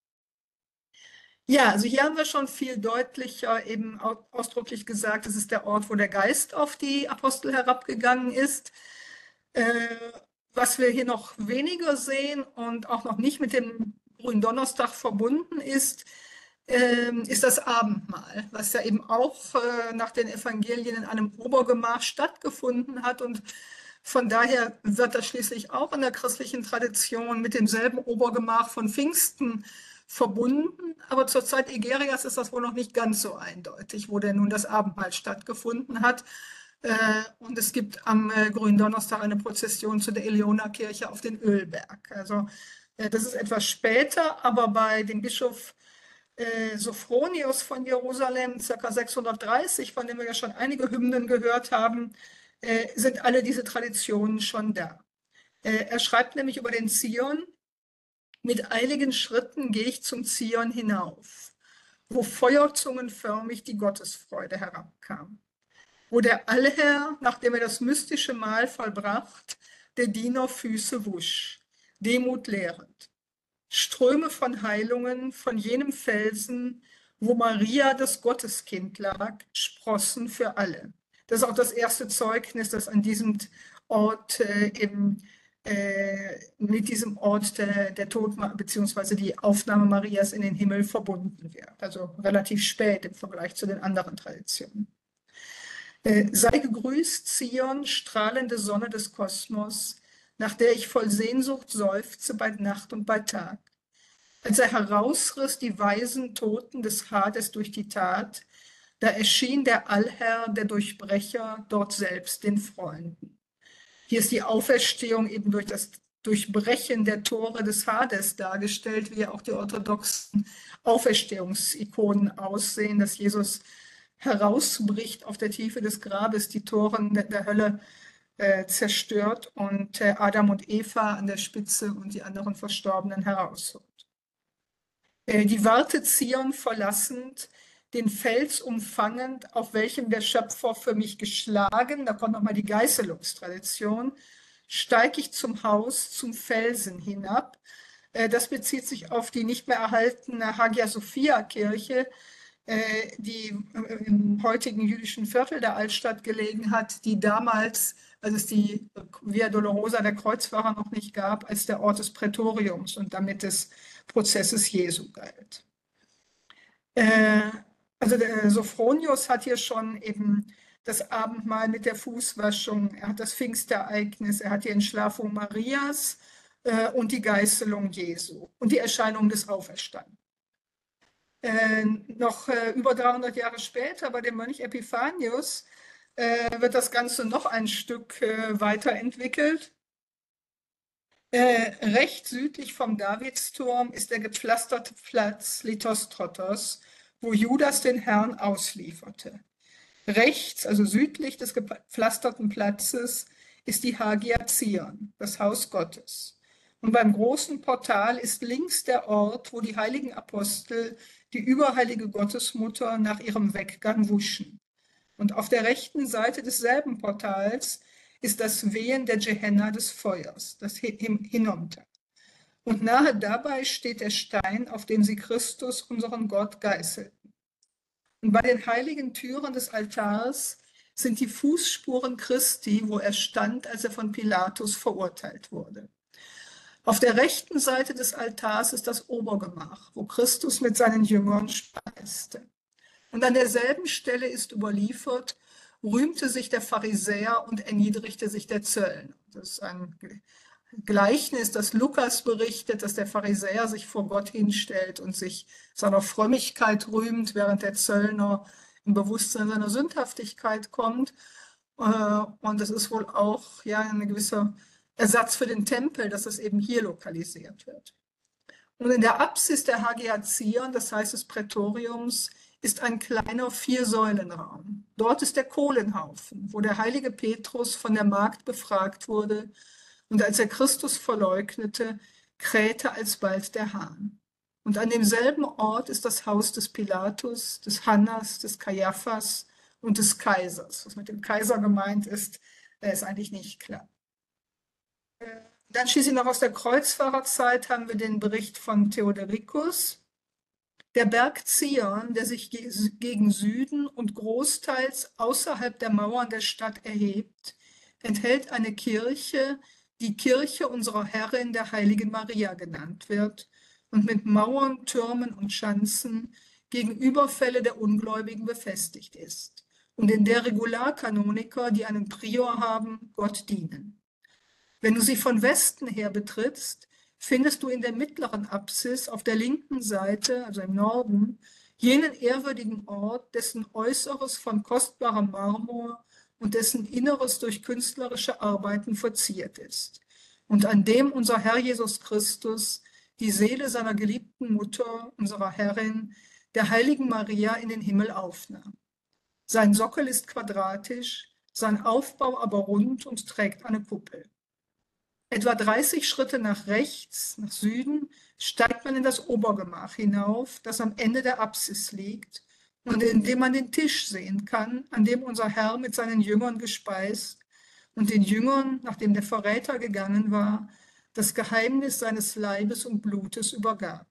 Ja, also hier haben wir schon viel deutlicher eben ausdrücklich gesagt, es ist der Ort, wo der Geist auf die Apostel herabgegangen ist. Äh, was wir hier noch weniger sehen und auch noch nicht mit dem Gründonnerstag verbunden ist, äh, ist das Abendmahl, was ja eben auch äh, nach den Evangelien in einem Obergemach stattgefunden hat und von daher wird das schließlich auch in der christlichen Tradition mit demselben Obergemach von Pfingsten verbunden, aber zur Zeit Egerias ist das wohl noch nicht ganz so eindeutig, wo denn nun das Abendmahl stattgefunden hat. Und es gibt am Gründonnerstag eine Prozession zu der Eleona-Kirche auf den Ölberg. Also das ist etwas später, aber bei dem Bischof Sophronius von Jerusalem, ca. sechshundertdreißig, von dem wir ja schon einige Hymnen gehört haben, sind alle diese Traditionen schon da. Er schreibt nämlich über den Zion: Mit eiligen Schritten gehe ich zum Zion hinauf, wo feuerzungenförmig die Gottesfreude herabkam, wo der Allherr, nachdem er das mystische Mahl vollbracht, der Diener Füße wusch, Demut lehrend. Ströme von Heilungen von jenem Felsen, wo Maria das Gotteskind lag, sprossen für alle. Das ist auch das erste Zeugnis, das an diesem Ort äh, im mit diesem Ort der, der Tod bzw. die Aufnahme Marias in den Himmel verbunden wird. Also relativ spät im Vergleich zu den anderen Traditionen. Äh, sei gegrüßt, Zion, strahlende Sonne des Kosmos, nach der ich voll Sehnsucht seufze bei Nacht und bei Tag. Als er herausriss die weisen Toten des Hades durch die Tat, da erschien der Allherr, der Durchbrecher, dort selbst den Freunden. Hier ist die Auferstehung eben durch das Durchbrechen der Tore des Hades dargestellt, wie ja auch die orthodoxen Auferstehungsikonen aussehen, dass Jesus herausbricht auf der Tiefe des Grabes, die Toren der Hölle äh, zerstört und äh, Adam und Eva an der Spitze und die anderen Verstorbenen herausholt. Äh, die Warte Zion verlassend, den Fels umfangend, auf welchem der Schöpfer für mich geschlagen, da kommt nochmal die Geißelungstradition, steige ich zum Haus, zum Felsen hinab. Das bezieht sich auf die nicht mehr erhaltene Hagia Sophia Kirche, die im heutigen jüdischen Viertel der Altstadt gelegen hat, die damals, als es die Via Dolorosa der Kreuzfahrer noch nicht gab, als der Ort des Prätoriums und damit des Prozesses Jesu galt. Also der Sophronius hat hier schon eben das Abendmahl mit der Fußwaschung, er hat das Pfingstereignis, er hat die Entschlafung Marias äh, und die Geißelung Jesu und die Erscheinung des Auferstandenen. Äh, noch äh, über dreihundert Jahre später, bei dem Mönch Epiphanius, äh, wird das Ganze noch ein Stück äh, weiterentwickelt. Äh, recht südlich vom Davidsturm ist der gepflasterte Platz Lithostrotos, wo Judas den Herrn auslieferte. Rechts, also südlich des gepflasterten Platzes, ist die Hagia Zion, das Haus Gottes. Und beim großen Portal ist links der Ort, wo die heiligen Apostel die überheilige Gottesmutter nach ihrem Weggang wuschen. Und auf der rechten Seite desselben Portals ist das Wehen der Gehenna des Feuers, das Hinnomta. Und nahe dabei steht der Stein, auf dem sie Christus, unseren Gott, geißelten. Und bei den heiligen Türen des Altars sind die Fußspuren Christi, wo er stand, als er von Pilatus verurteilt wurde. Auf der rechten Seite des Altars ist das Obergemach, wo Christus mit seinen Jüngern speiste. Und an derselben Stelle ist überliefert, rühmte sich der Pharisäer und erniedrigte sich der Zöllner. Das ist ein Gleichnis, das Lukas berichtet, dass der Pharisäer sich vor Gott hinstellt und sich seiner Frömmigkeit rühmt, während der Zöllner im Bewusstsein seiner Sündhaftigkeit kommt. Und das ist wohl auch ja, ein gewisser Ersatz für den Tempel, dass das eben hier lokalisiert wird. Und in der Apsis der Hagia Zion, das heißt des Prätoriums, ist ein kleiner Viersäulenraum. Dort ist der Kohlenhaufen, wo der heilige Petrus von der Magd befragt wurde und als er Christus verleugnete, krähte alsbald der Hahn. Und an demselben Ort ist das Haus des Pilatus, des Hannas, des Kaiaphas und des Kaisers. Was mit dem Kaiser gemeint ist, ist eigentlich nicht klar. Dann schließlich noch aus der Kreuzfahrerzeit haben wir den Bericht von Theodoricus. Der Berg Zion, der sich gegen Süden und großteils außerhalb der Mauern der Stadt erhebt, enthält eine Kirche, die Kirche unserer Herrin, der heiligen Maria, genannt wird und mit Mauern, Türmen und Schanzen gegen Überfälle der Ungläubigen befestigt ist und in der Regularkanoniker, die einen Prior haben, Gott dienen. Wenn du sie von Westen her betrittst, findest du in der mittleren Apsis auf der linken Seite, also im Norden, jenen ehrwürdigen Ort, dessen Äußeres von kostbarem Marmor und dessen Inneres durch künstlerische Arbeiten verziert ist, und an dem unser Herr Jesus Christus die Seele seiner geliebten Mutter, unserer Herrin, der heiligen Maria, in den Himmel aufnahm. Sein Sockel ist quadratisch, sein Aufbau aber rund und trägt eine Kuppel. Etwa dreißig Schritte nach rechts, nach Süden, steigt man in das Obergemach hinauf, das am Ende der Apsis liegt und in dem man den Tisch sehen kann, an dem unser Herr mit seinen Jüngern gespeist und den Jüngern, nachdem der Verräter gegangen war, das Geheimnis seines Leibes und Blutes übergab.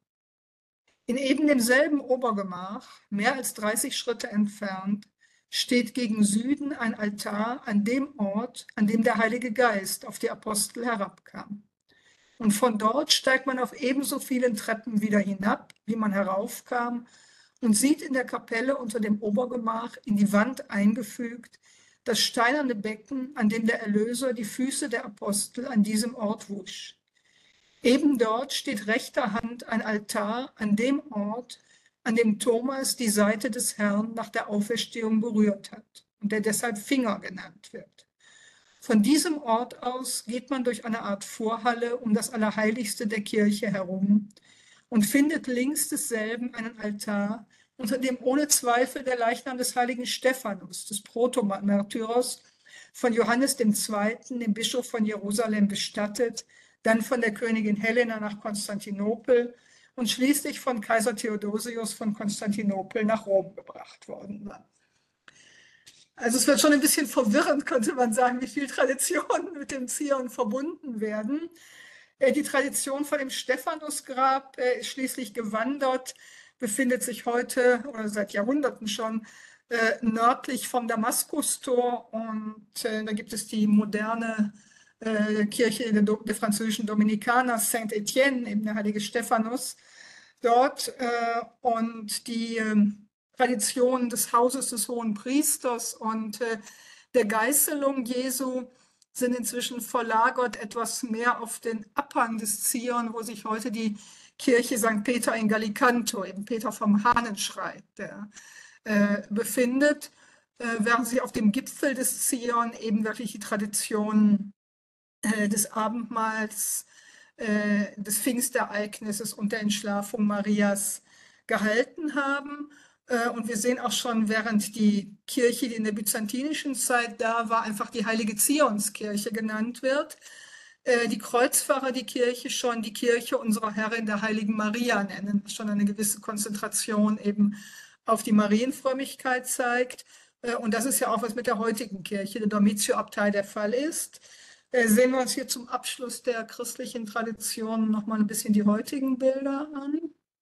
In eben demselben Obergemach, mehr als dreißig Schritte entfernt, steht gegen Süden ein Altar an dem Ort, an dem der Heilige Geist auf die Apostel herabkam. Und von dort steigt man auf ebenso vielen Treppen wieder hinab, wie man heraufkam, und sieht in der Kapelle unter dem Obergemach in die Wand eingefügt das steinerne Becken, an dem der Erlöser die Füße der Apostel an diesem Ort wusch. Eben dort steht rechter Hand ein Altar an dem Ort, an dem Thomas die Seite des Herrn nach der Auferstehung berührt hat und der deshalb Finger genannt wird. Von diesem Ort aus geht man durch eine Art Vorhalle um das Allerheiligste der Kirche herum und findet links desselben einen Altar, unter dem ohne Zweifel der Leichnam des heiligen Stephanus, des Protomärtyrers, von Johannes dem Zweiten, dem Bischof von Jerusalem, bestattet, dann von der Königin Helena nach Konstantinopel und schließlich von Kaiser Theodosius von Konstantinopel nach Rom gebracht worden war. Also es wird schon ein bisschen verwirrend, könnte man sagen, wie viele Traditionen mit dem Zion verbunden werden. Die Tradition von dem Stephanusgrab ist schließlich gewandert, befindet sich heute oder seit Jahrhunderten schon nördlich vom Damaskustor, und da gibt es die moderne Kirche der, der französischen Dominikaner, Saint-Étienne, eben der heilige Stephanus, dort, und die Tradition des Hauses des Hohen Priesters und der Geißelung Jesu sind inzwischen verlagert etwas mehr auf den Abhang des Zion, wo sich heute die Kirche Sankt Peter in Gallicanto, eben Peter vom Hahnenschrei, der, äh, befindet, äh, während sich auf dem Gipfel des Zion eben wirklich die Tradition äh, des Abendmahls, äh, des Pfingstereignisses und der Entschlafung Marias gehalten haben. Und wir sehen auch schon, während die Kirche, die in der byzantinischen Zeit da war, einfach die Heilige Zionskirche genannt wird, die Kreuzfahrer die Kirche schon die Kirche unserer Herrin, der heiligen Maria, nennen, was schon eine gewisse Konzentration eben auf die Marienfrömmigkeit zeigt. Und das ist ja auch, was mit der heutigen Kirche, der Domitio-Abtei, der Fall ist. Sehen wir uns hier zum Abschluss der christlichen Tradition noch mal ein bisschen die heutigen Bilder an.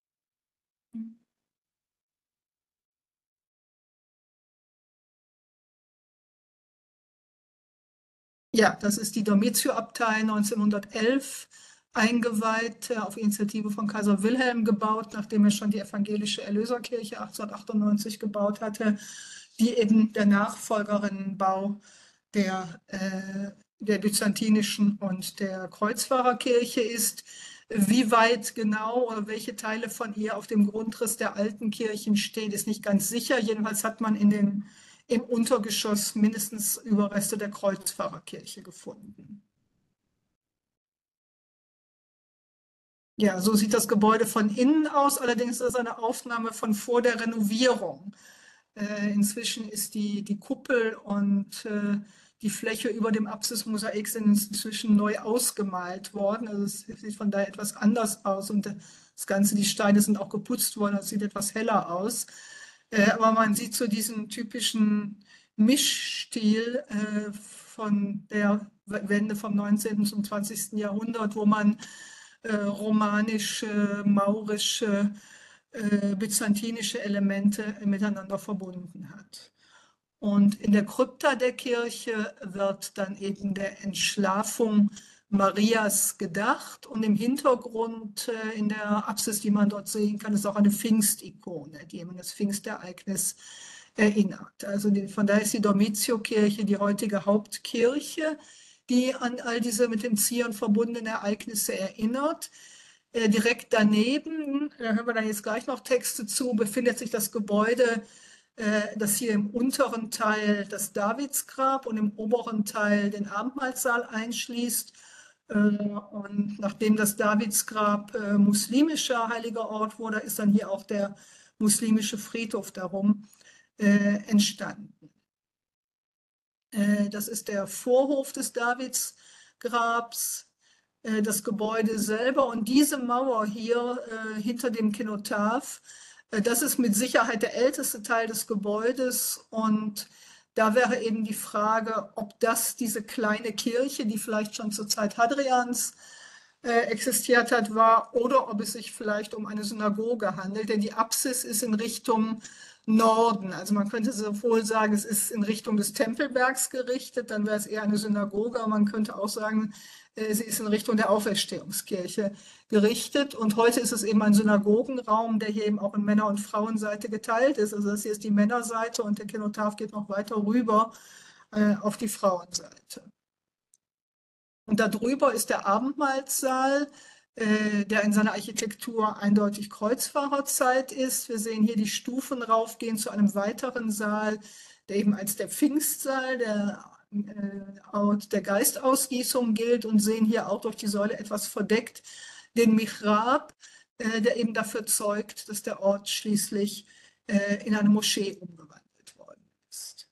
Ja, das ist die Domitio-Abtei, neunzehnhundertelf eingeweiht, auf Initiative von Kaiser Wilhelm gebaut, nachdem er schon die evangelische Erlöserkirche achtzehnhundertachtundneunzig gebaut hatte, die eben der Nachfolgerinnenbau der, äh, der byzantinischen und der Kreuzfahrerkirche ist. Wie weit genau oder welche Teile von ihr auf dem Grundriss der alten Kirchen stehen, ist nicht ganz sicher. Jedenfalls hat man in den im Untergeschoss mindestens Überreste der Kreuzfahrerkirche gefunden. Ja, so sieht das Gebäude von innen aus, allerdings ist das eine Aufnahme von vor der Renovierung. Äh, inzwischen ist die, die Kuppel und äh, die Fläche über dem Apsismosaik sind inzwischen neu ausgemalt worden. Also es sieht von daher etwas anders aus und das Ganze, die Steine sind auch geputzt worden, es sieht etwas heller aus. Äh, aber man sieht so diesen typischen Mischstil äh, von der Wende vom neunzehnten zum zwanzigsten Jahrhundert, wo man äh, romanische, maurische, äh, byzantinische Elemente miteinander verbunden hat. Und in der Krypta der Kirche wird dann eben der Entschlafung Marias gedacht. Und im Hintergrund äh, in der Apsis, die man dort sehen kann, ist auch eine Pfingstikone, die an das Pfingstereignis erinnert. Also die, von daher ist die Dormitio-Kirche die heutige Hauptkirche, die an all diese mit dem Zion verbundenen Ereignisse erinnert. Äh, direkt daneben, da hören wir dann jetzt gleich noch Texte zu, befindet sich das Gebäude, äh, das hier im unteren Teil das Davidsgrab und im oberen Teil den Abendmahlsaal einschließt. Äh, und nachdem das Davidsgrab äh, muslimischer heiliger Ort wurde, ist dann hier auch der muslimische Friedhof darum äh, entstanden. Äh, das ist der Vorhof des Davidsgrabs, äh, das Gebäude selber und diese Mauer hier äh, hinter dem Kenotaph, äh, das ist mit Sicherheit der älteste Teil des Gebäudes und da wäre eben die Frage, ob das diese kleine Kirche, die vielleicht schon zur Zeit Hadrians äh, existiert hat, war oder ob es sich vielleicht um eine Synagoge handelt, denn die Apsis ist in Richtung Norden. Also man könnte sowohl sagen, es ist in Richtung des Tempelbergs gerichtet, dann wäre es eher eine Synagoge, aber man könnte auch sagen, äh, sie ist in Richtung der Auferstehungskirche gerichtet. Und heute ist es eben ein Synagogenraum, der hier eben auch in Männer- und Frauenseite geteilt ist. Also das hier ist die Männerseite und der Kenotaph geht noch weiter rüber äh, auf die Frauenseite. Und darüber ist der Abendmahlsaal, äh, der in seiner Architektur eindeutig Kreuzfahrerzeit ist. Wir sehen hier die Stufen raufgehen zu einem weiteren Saal, der eben als der Pfingstsaal, der äh, Ort der Geistausgießung gilt und sehen hier auch durch die Säule etwas verdeckt den Mihrab, äh, der eben dafür zeugt, dass der Ort schließlich äh, in eine Moschee umgewandelt worden ist.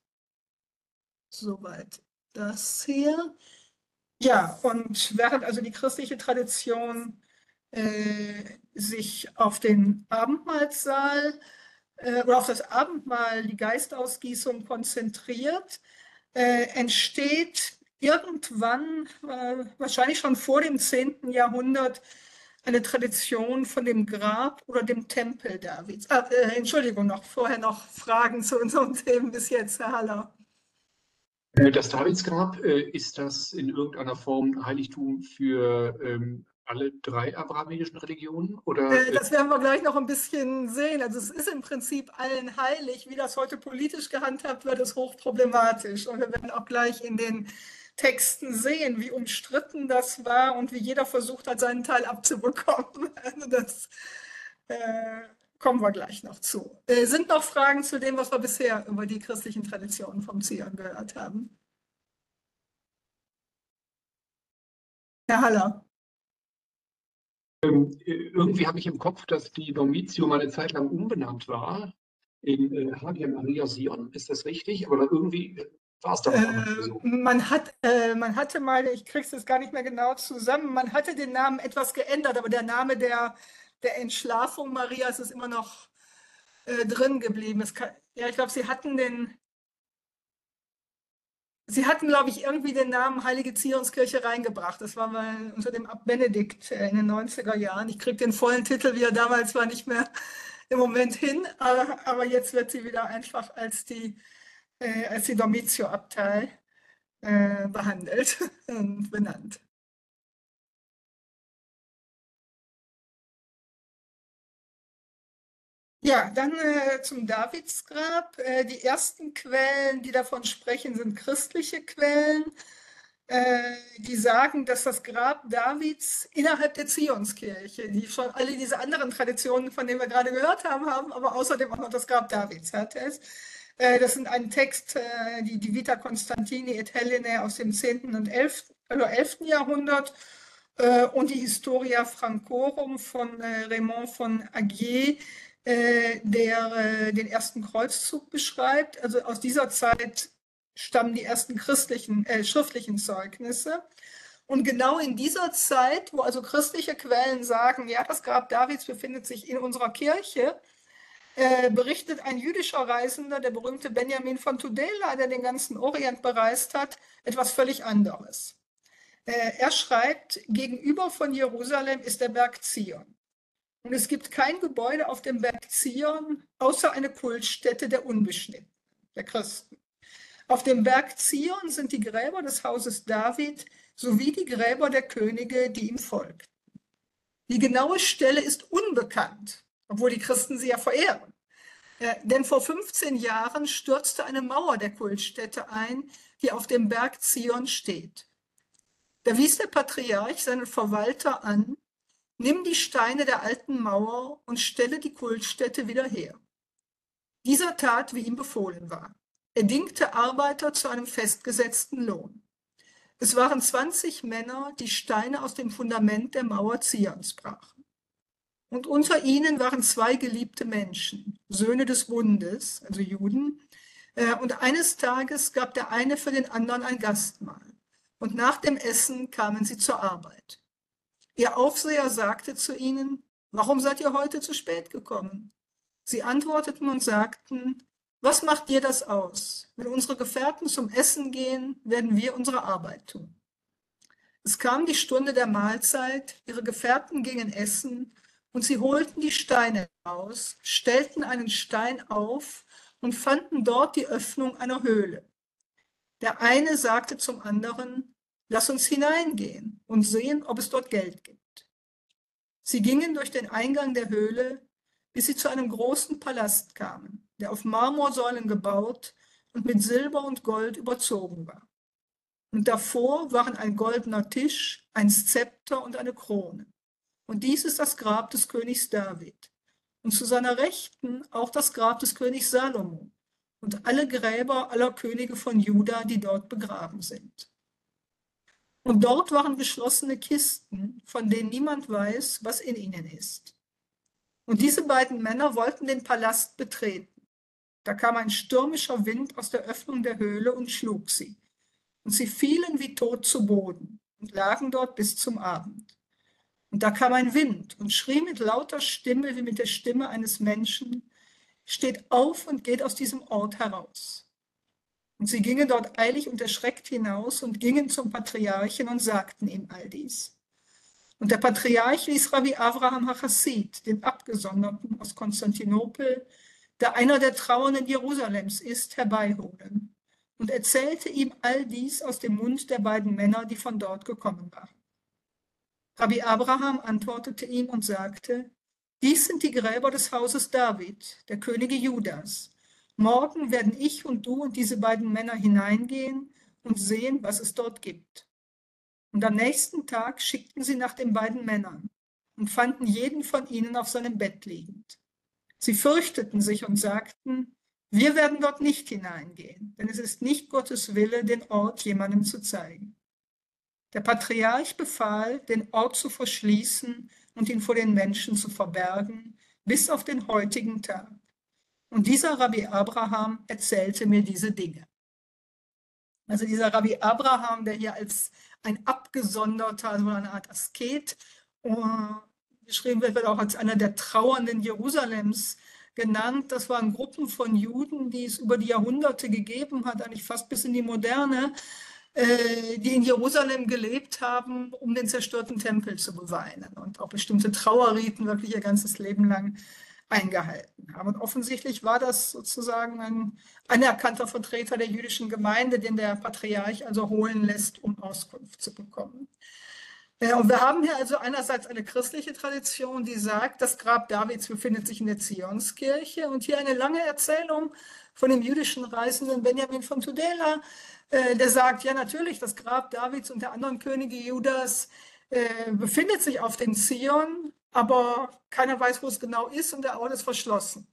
Soweit das hier. Ja, und während also die christliche Tradition äh, sich auf den Abendmahlsaal äh, oder auf das Abendmahl, die Geistausgießung konzentriert, äh, entsteht irgendwann, äh, wahrscheinlich schon vor dem zehnten Jahrhundert, eine Tradition von dem Grab oder dem Tempel Davids. Ah, äh, Entschuldigung, noch vorher noch Fragen zu unseren Themen bis jetzt, Herr Haller. Äh, Das Davidsgrab, äh, ist das in irgendeiner Form Heiligtum für ähm, alle drei abrahamitischen Religionen? Oder, Äh, äh, Das werden wir gleich noch ein bisschen sehen. Also es ist im Prinzip allen heilig. Wie das heute politisch gehandhabt wird, ist hochproblematisch. Und wir werden auch gleich in den Texten sehen, wie umstritten das war und wie jeder versucht hat, seinen Teil abzubekommen. Also das äh, kommen wir gleich noch zu. Äh, sind noch Fragen zu dem, was wir bisher über die christlichen Traditionen vom Zion gehört haben? Herr Haller. ähm, äh, irgendwie habe ich im Kopf, dass die Dormitio mal eine Zeit lang umbenannt war in äh, Hagia Maria Sion. Ist das richtig? Aber dann irgendwie äh, war es dann auf einmal nicht mehr Äh, so. man hat, äh, man hatte mal, ich kriege es jetzt gar nicht mehr genau zusammen, man hatte den Namen etwas geändert, aber der Name der, der Entschlafung Marias ist immer noch äh, drin geblieben. Es kann, ja, ich glaube, sie hatten den, sie hatten, glaube ich, irgendwie den Namen Heilige Zionskirche reingebracht. Das war mal unter dem Abt Benedikt äh, in den neunziger Jahren. Ich kriege den vollen Titel, wie er damals war, nicht mehr im Moment hin, aber, aber jetzt wird sie wieder einfach als die, äh, als die Dormitio-Abtei äh, behandelt und benannt. Ja, dann äh, zum Davidsgrab. Äh, die ersten Quellen, die davon sprechen, sind christliche Quellen, äh, die sagen, dass das Grab Davids innerhalb der Zionskirche, die schon alle diese anderen Traditionen, von denen wir gerade gehört haben, haben, aber außerdem auch noch das Grab Davids hat es. Äh, das sind ein Text, äh, die, die Vita Constantini et Helene aus dem zehnten und elften, also elften Jahrhundert äh, und die Historia Francorum von äh, Raymond von Aguier, äh, der äh, den ersten Kreuzzug beschreibt. Also aus dieser Zeit stammen die ersten christlichen, äh, schriftlichen Zeugnisse. Und genau in dieser Zeit, wo also christliche Quellen sagen, ja, das Grab Davids befindet sich in unserer Kirche, äh, berichtet ein jüdischer Reisender, der berühmte Benjamin von Tudela, der den ganzen Orient bereist hat, etwas völlig anderes. Äh, er schreibt, gegenüber von Jerusalem ist der Berg Zion. Und es gibt kein Gebäude auf dem Berg Zion, außer eine Kultstätte der Unbeschnittenen, der Christen. Auf dem Berg Zion sind die Gräber des Hauses David sowie die Gräber der Könige, die ihm folgten. Die genaue Stelle ist unbekannt, obwohl die Christen sie ja verehren. Äh, denn vor fünfzehn Jahren stürzte eine Mauer der Kultstätte ein, die auf dem Berg Zion steht. Da wies der Patriarch seinen Verwalter an, nimm die Steine der alten Mauer und stelle die Kultstätte wieder her. Dieser tat, wie ihm befohlen war. Er dingte Arbeiter zu einem festgesetzten Lohn. Es waren zwanzig Männer, die Steine aus dem Fundament der Mauer Zions brachen. Und unter ihnen waren zwei geliebte Menschen, Söhne des Bundes, also Juden. Und eines Tages gab der eine für den anderen ein Gastmahl. Und nach dem Essen kamen sie zur Arbeit. Ihr Aufseher sagte zu ihnen, warum seid ihr heute zu spät gekommen? Sie antworteten und sagten, was macht dir das aus? Wenn unsere Gefährten zum Essen gehen, werden wir unsere Arbeit tun. Es kam die Stunde der Mahlzeit, ihre Gefährten gingen essen und sie holten die Steine aus, stellten einen Stein auf und fanden dort die Öffnung einer Höhle. Der eine sagte zum anderen, lass uns hineingehen und sehen, ob es dort Geld gibt. Sie gingen durch den Eingang der Höhle, bis sie zu einem großen Palast kamen, der auf Marmorsäulen gebaut und mit Silber und Gold überzogen war. Und davor waren ein goldener Tisch, ein Zepter und eine Krone. Und dies ist das Grab des Königs David. Und zu seiner Rechten auch das Grab des Königs Salomo und alle Gräber aller Könige von Juda, die dort begraben sind. Und dort waren geschlossene Kisten, von denen niemand weiß, was in ihnen ist. Und diese beiden Männer wollten den Palast betreten. Da kam ein stürmischer Wind aus der Öffnung der Höhle und schlug sie. Und sie fielen wie tot zu Boden und lagen dort bis zum Abend. Und da kam ein Wind und schrie mit lauter Stimme wie mit der Stimme eines Menschen, steht auf und geht aus diesem Ort heraus. Und sie gingen dort eilig und erschreckt hinaus und gingen zum Patriarchen und sagten ihm all dies. Und der Patriarch ließ Rabbi Avraham HaChassid, den Abgesonderten aus Konstantinopel, der einer der Trauernden Jerusalems ist, herbeiholen und erzählte ihm all dies aus dem Mund der beiden Männer, die von dort gekommen waren. Rabbi Abraham antwortete ihm und sagte, dies sind die Gräber des Hauses David, der Könige Judas. Morgen werden ich und du und diese beiden Männer hineingehen und sehen, was es dort gibt. Und am nächsten Tag schickten sie nach den beiden Männern und fanden jeden von ihnen auf seinem Bett liegend. Sie fürchteten sich und sagten, wir werden dort nicht hineingehen, denn es ist nicht Gottes Wille, den Ort jemandem zu zeigen. Der Patriarch befahl, den Ort zu verschließen und ihn vor den Menschen zu verbergen, bis auf den heutigen Tag. Und dieser Rabbi Abraham erzählte mir diese Dinge. Also dieser Rabbi Abraham, der hier als ein abgesonderter, also eine Art Asket, uh, beschrieben wird, wird auch als einer der Trauernden Jerusalems genannt. Das waren Gruppen von Juden, die es über die Jahrhunderte gegeben hat, eigentlich fast bis in die Moderne, äh, die in Jerusalem gelebt haben, um den zerstörten Tempel zu beweinen und auch bestimmte Trauerriten wirklich ihr ganzes Leben lang eingehalten haben. Und offensichtlich war das sozusagen ein anerkannter Vertreter der jüdischen Gemeinde, den der Patriarch also holen lässt, um Auskunft zu bekommen. Und wir haben hier also einerseits eine christliche Tradition, die sagt, das Grab Davids befindet sich in der Zionskirche, und hier eine lange Erzählung von dem jüdischen Reisenden Benjamin von Tudela, der sagt, ja natürlich, das Grab Davids und der anderen Könige Judas befindet sich auf dem Zion, aber keiner weiß, wo es genau ist, und der Ort ist verschlossen.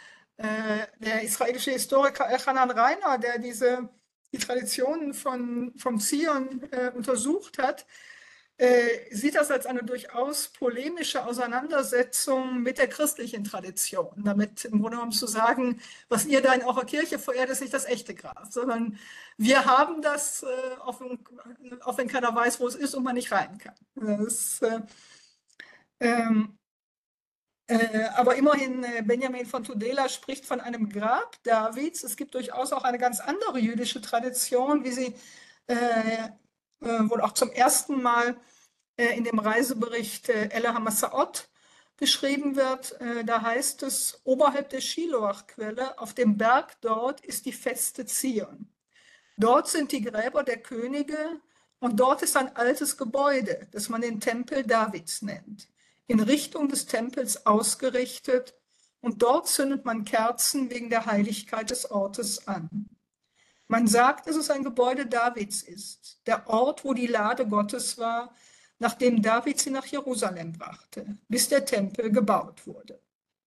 Der israelische Historiker Elchanan Reiner, der diese, die Traditionen von, vom Zion äh, untersucht hat, äh, sieht das als eine durchaus polemische Auseinandersetzung mit der christlichen Tradition. Damit im Grunde genommen zu sagen, was ihr da in eurer Kirche verehrt, ist nicht das echte Grab, sondern wir haben das, äh, auch, wenn, auch wenn keiner weiß, wo es ist und man nicht rein kann. Das, äh, ähm, Äh, aber immerhin, äh, Benjamin von Tudela spricht von einem Grab Davids. Es gibt durchaus auch eine ganz andere jüdische Tradition, wie sie äh, äh, wohl auch zum ersten Mal äh, in dem Reisebericht äh, Elle HaMassaot beschrieben wird. Äh, da heißt es, oberhalb der Shiloach-Quelle, auf dem Berg dort ist die feste Zion. Dort sind die Gräber der Könige und dort ist ein altes Gebäude, das man den Tempel Davids nennt, in Richtung des Tempels ausgerichtet, und dort zündet man Kerzen wegen der Heiligkeit des Ortes an. Man sagt, dass es ein Gebäude Davids ist, der Ort, wo die Lade Gottes war, nachdem David sie nach Jerusalem brachte, bis der Tempel gebaut wurde.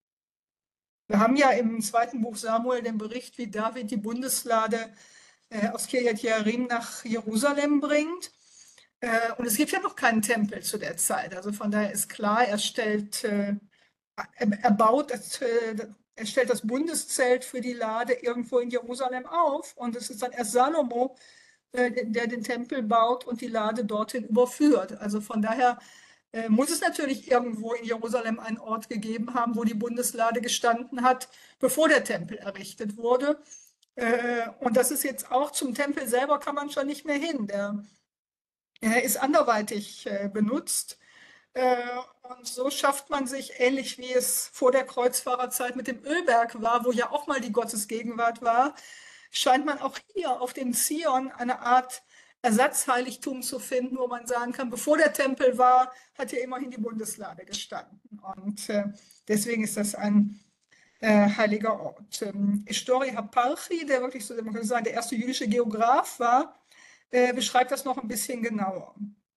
Wir haben ja im zweiten Buch Samuel den Bericht, wie David die Bundeslade äh, aus Kirjat Jearim nach Jerusalem bringt. Äh, und es gibt ja noch keinen Tempel zu der Zeit. Also von daher ist klar, er stellt, äh, er, er baut, das, äh, er stellt das Bundeszelt für die Lade irgendwo in Jerusalem auf. Und es ist dann erst Salomo, äh, der den Tempel baut und die Lade dorthin überführt. Also von daher äh, muss es natürlich irgendwo in Jerusalem einen Ort gegeben haben, wo die Bundeslade gestanden hat, bevor der Tempel errichtet wurde. Äh, und das ist jetzt auch zum Tempel selber kann man schon nicht mehr hin. Der äh, ist anderweitig äh, benutzt. Äh, und so schafft man sich, ähnlich wie es vor der Kreuzfahrerzeit mit dem Ölberg war, wo ja auch mal die Gottesgegenwart war, scheint man auch hier auf dem Zion eine Art Ersatzheiligtum zu finden, wo man sagen kann, bevor der Tempel war, hat hier immerhin die Bundeslade gestanden. Und äh, deswegen ist das ein äh, heiliger Ort. Ähm, Ishtori Happarchi, der wirklich so, man könnte sagen, der erste jüdische Geograph war, äh, beschreibt das noch ein bisschen genauer.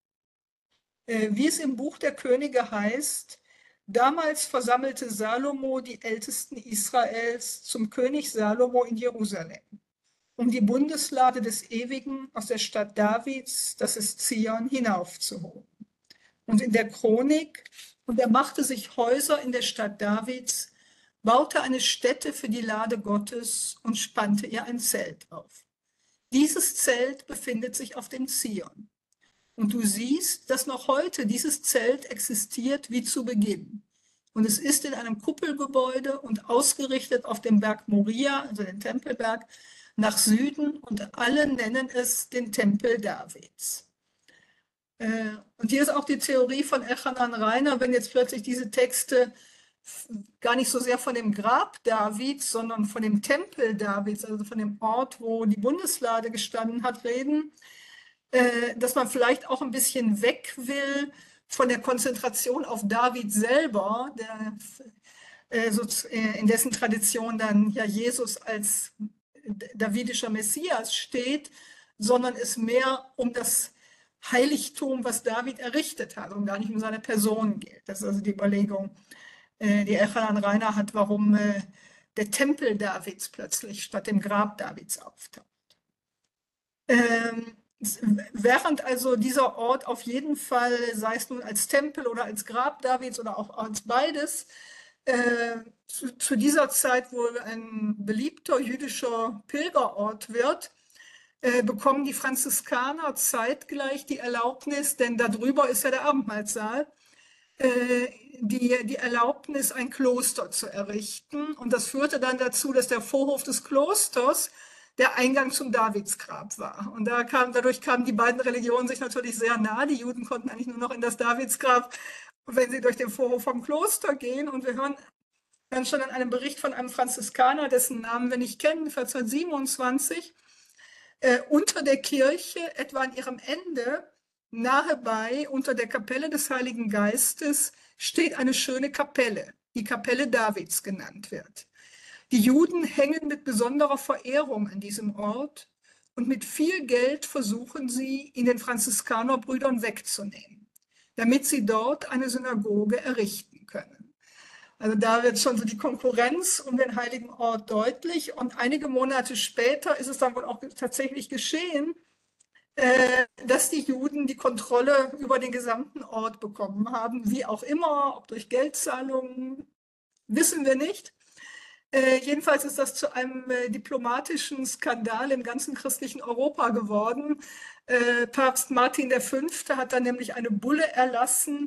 Äh, wie es im Buch der Könige heißt, damals versammelte Salomo die Ältesten Israels zum König Salomo in Jerusalem, um die Bundeslade des Ewigen aus der Stadt Davids, das ist Zion, hinaufzuholen. Und in der Chronik, und er machte sich Häuser in der Stadt Davids, baute eine Stätte für die Lade Gottes und spannte ihr ein Zelt auf. Dieses Zelt befindet sich auf dem Zion. Und du siehst, dass noch heute dieses Zelt existiert wie zu Beginn. Und es ist in einem Kuppelgebäude und ausgerichtet auf dem Berg Moria, also den Tempelberg, nach Süden, und alle nennen es den Tempel Davids. Äh, und hier ist auch die Theorie von Elchanan Reiner, wenn jetzt plötzlich diese Texte gar nicht so sehr von dem Grab Davids, sondern von dem Tempel Davids, also von dem Ort, wo die Bundeslade gestanden hat, reden, äh, dass man vielleicht auch ein bisschen weg will von der Konzentration auf David selber, der, äh, so, äh, in dessen Tradition dann ja Jesus als davidischer Messias steht, sondern es mehr um das Heiligtum, was David errichtet hat, und gar nicht um seine Person geht. Das ist also die Überlegung, äh, die Elchanan Reiner hat, warum äh, der Tempel Davids plötzlich statt dem Grab Davids auftaucht. Ähm, während also dieser Ort auf jeden Fall, sei es nun als Tempel oder als Grab Davids oder auch als beides, äh, zu, zu dieser Zeit wohl ein beliebter jüdischer Pilgerort wird, äh, bekommen die Franziskaner zeitgleich die Erlaubnis, denn darüber ist ja der Abendmahlsaal, äh, die, die Erlaubnis, ein Kloster zu errichten. Und das führte dann dazu, dass der Vorhof des Klosters der Eingang zum Davidsgrab war. Und da kam, dadurch kamen die beiden Religionen sich natürlich sehr nah. Die Juden konnten eigentlich nur noch in das Davidsgrab, wenn sie durch den Vorhof vom Kloster gehen. Und wir hören dann schon in einem Bericht von einem Franziskaner, dessen Namen wir nicht kennen, vierzehnhundertsiebenundzwanzig, äh, unter der Kirche, etwa an ihrem Ende, nahe bei, unter der Kapelle des Heiligen Geistes, steht eine schöne Kapelle, die Kapelle Davids genannt wird. Die Juden hängen mit besonderer Verehrung an diesem Ort, und mit viel Geld versuchen sie, ihn den Franziskanerbrüdern wegzunehmen, damit sie dort eine Synagoge errichten können. Also da wird schon so die Konkurrenz um den heiligen Ort deutlich, und einige Monate später ist es dann wohl auch tatsächlich geschehen, äh, dass die Juden die Kontrolle über den gesamten Ort bekommen haben, wie auch immer, ob durch Geldzahlungen, wissen wir nicht. Äh, jedenfalls ist das zu einem äh, diplomatischen Skandal im ganzen christlichen Europa geworden. Äh, Papst Martin der Fünfte hat dann nämlich eine Bulle erlassen,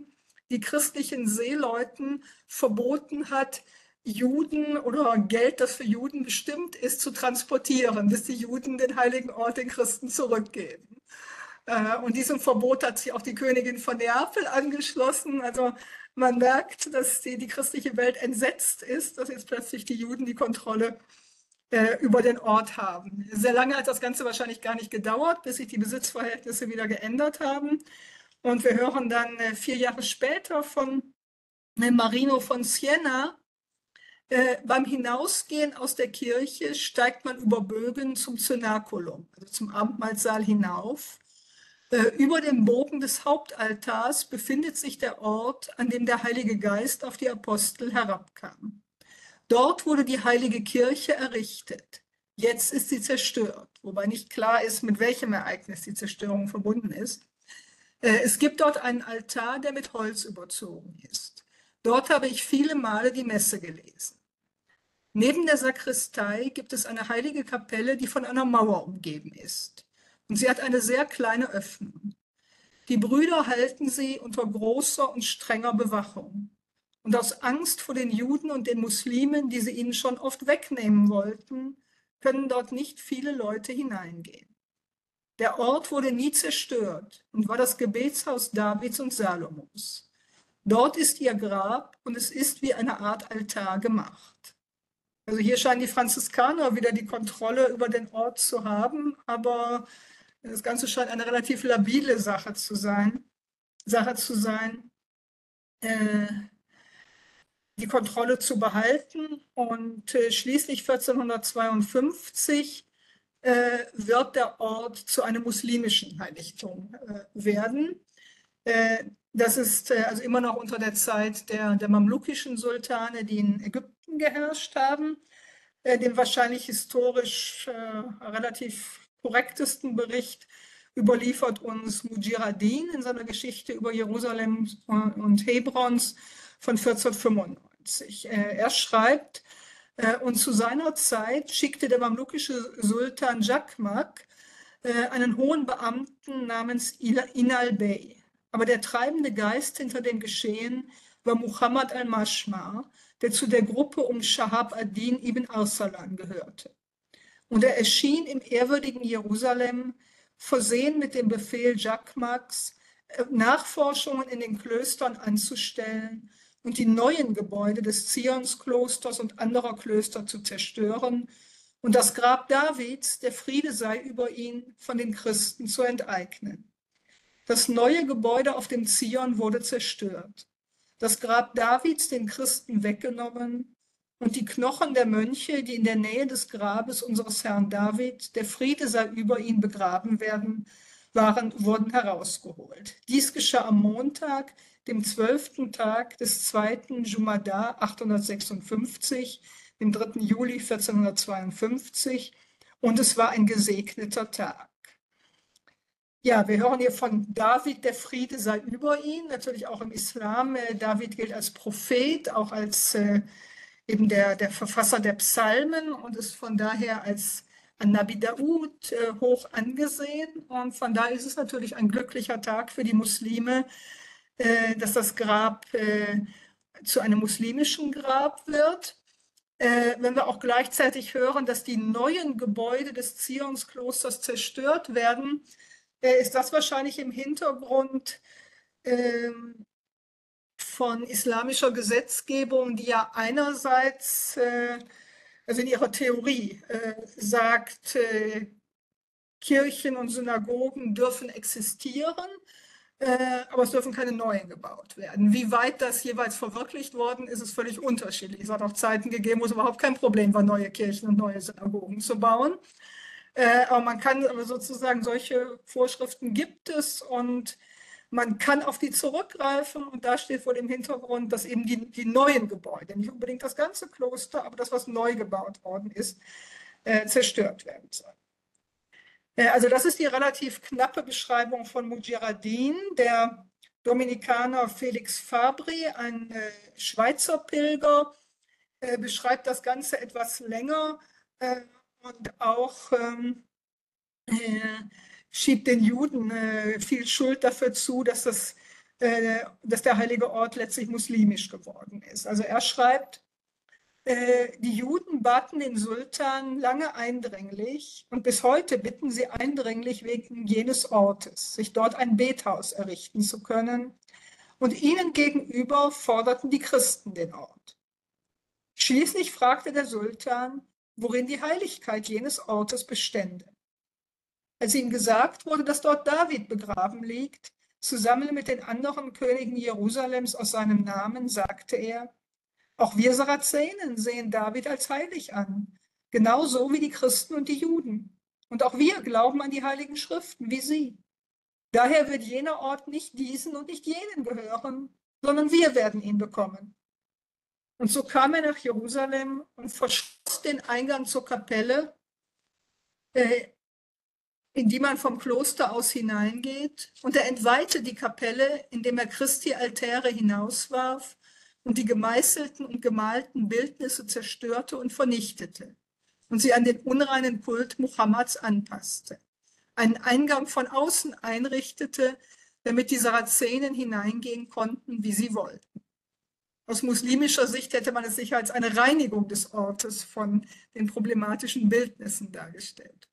die christlichen Seeleuten verboten hat, Juden oder Geld, das für Juden bestimmt ist, zu transportieren, bis die Juden den heiligen Ort den Christen zurückgeben. Und diesem Verbot hat sich auch die Königin von Neapel angeschlossen. Also man merkt, dass die, die christliche Welt entsetzt ist, dass jetzt plötzlich die Juden die Kontrolle äh, über den Ort haben. Sehr lange hat das Ganze wahrscheinlich gar nicht gedauert, bis sich die Besitzverhältnisse wieder geändert haben. Und wir hören dann äh, vier Jahre später von äh, Marino von Siena. Äh, beim Hinausgehen aus der Kirche steigt man über Bögen zum Cenaculum, also zum Abendmahlsaal hinauf. Äh, über dem Bogen des Hauptaltars befindet sich der Ort, an dem der Heilige Geist auf die Apostel herabkam. Dort wurde die heilige Kirche errichtet. Jetzt ist sie zerstört, wobei nicht klar ist, mit welchem Ereignis die Zerstörung verbunden ist. Äh, es gibt dort einen Altar, der mit Holz überzogen ist. Dort habe ich viele Male die Messe gelesen. Neben der Sakristei gibt es eine heilige Kapelle, die von einer Mauer umgeben ist. Und sie hat eine sehr kleine Öffnung. Die Brüder halten sie unter großer und strenger Bewachung. Und aus Angst vor den Juden und den Muslimen, die sie ihnen schon oft wegnehmen wollten, können dort nicht viele Leute hineingehen. Der Ort wurde nie zerstört und war das Gebetshaus Davids und Salomos. Dort ist ihr Grab und es ist wie eine Art Altar gemacht. Also hier scheinen die Franziskaner wieder die Kontrolle über den Ort zu haben, aber das Ganze scheint eine relativ labile Sache zu sein. Sache zu sein. Äh, die Kontrolle zu behalten. Und äh, schließlich vierzehnhundertzweiundfünfzig äh, wird der Ort zu einem muslimischen Heiligtum äh, werden. Äh, das ist äh, also immer noch unter der Zeit der, der mamlukischen Sultane, die in Ägypten geherrscht haben. Äh, dem wahrscheinlich historisch äh, relativ korrektesten Bericht überliefert uns Mujir-ad-Din in seiner Geschichte über Jerusalem und Hebrons von vierzehnhundertfünfundneunzig. Er schreibt, und zu seiner Zeit schickte der mamlukische Sultan Jakmak einen hohen Beamten namens Inal Bey. Aber der treibende Geist hinter dem Geschehen war Muhammad al-Mashmar, der zu der Gruppe um Shahab ad-Din ibn Arsalan gehörte. Und er erschien im ehrwürdigen Jerusalem, versehen mit dem Befehl Jakmaks, Nachforschungen in den Klöstern anzustellen und die neuen Gebäude des Zionsklosters und anderer Klöster zu zerstören und das Grab Davids, der Friede sei über ihn, von den Christen zu enteignen. Das neue Gebäude auf dem Zion wurde zerstört, das Grab Davids den Christen weggenommen und die Knochen der Mönche, die in der Nähe des Grabes unseres Herrn David, der Friede sei über ihn, begraben werden, waren, wurden herausgeholt. Dies geschah am Montag, dem zwölften Tag des zweiten Jumada achthundertsechsundfünfzig, dem dritten Juli vierzehnhundertzweiundfünfzig, und es war ein gesegneter Tag. Ja, wir hören hier von David, der Friede sei über ihn, natürlich auch im Islam. David gilt als Prophet, auch als äh, eben der, der Verfasser der Psalmen und ist von daher als Nabi Daud äh, hoch angesehen. Und von daher ist es natürlich ein glücklicher Tag für die Muslime, äh, dass das Grab äh, zu einem muslimischen Grab wird. Äh, wenn wir auch gleichzeitig hören, dass die neuen Gebäude des Zionsklosters zerstört werden, äh, ist das wahrscheinlich im Hintergrund äh, von islamischer Gesetzgebung, die ja einerseits, äh, also in ihrer Theorie, äh, sagt, äh, Kirchen und Synagogen dürfen existieren, äh, aber es dürfen keine neuen gebaut werden. Wie weit das jeweils verwirklicht worden ist, ist völlig unterschiedlich. Es hat auch Zeiten gegeben, wo es überhaupt kein Problem war, neue Kirchen und neue Synagogen zu bauen. Äh, aber man kann aber sozusagen, solche Vorschriften gibt es und man kann auf die zurückgreifen und da steht vor dem Hintergrund, dass eben die, die neuen Gebäude, nicht unbedingt das ganze Kloster, aber das, was neu gebaut worden ist, äh, zerstört werden soll. Äh, also das ist die relativ knappe Beschreibung von Mujir-ad-Din. Der Dominikaner Felix Fabri, ein äh, Schweizer Pilger, äh, beschreibt das Ganze etwas länger äh, und auch ähm, äh, schiebt den Juden äh, viel Schuld dafür zu, dass das äh, dass der heilige Ort letztlich muslimisch geworden ist. Also er schreibt, äh, die Juden baten den Sultan lange eindringlich und bis heute bitten sie eindringlich wegen jenes Ortes, sich dort ein Bethaus errichten zu können. Und ihnen gegenüber forderten die Christen den Ort. Schließlich fragte der Sultan, worin die Heiligkeit jenes Ortes bestände. Als ihm gesagt wurde, dass dort David begraben liegt, zusammen mit den anderen Königen Jerusalems aus seinem Namen, sagte er, auch wir Sarazenen sehen David als heilig an, genauso wie die Christen und die Juden. Und auch wir glauben an die heiligen Schriften wie sie. Daher wird jener Ort nicht diesen und nicht jenen gehören, sondern wir werden ihn bekommen. Und so kam er nach Jerusalem und verschloss den Eingang zur Kapelle, äh, in die man vom Kloster aus hineingeht. Und er entweihte die Kapelle, indem er Christi Altäre hinauswarf und die gemeißelten und gemalten Bildnisse zerstörte und vernichtete und sie an den unreinen Kult Mohammeds anpasste, einen Eingang von außen einrichtete, damit die Sarazenen hineingehen konnten, wie sie wollten. Aus muslimischer Sicht hätte man es sicher als eine Reinigung des Ortes von den problematischen Bildnissen dargestellt.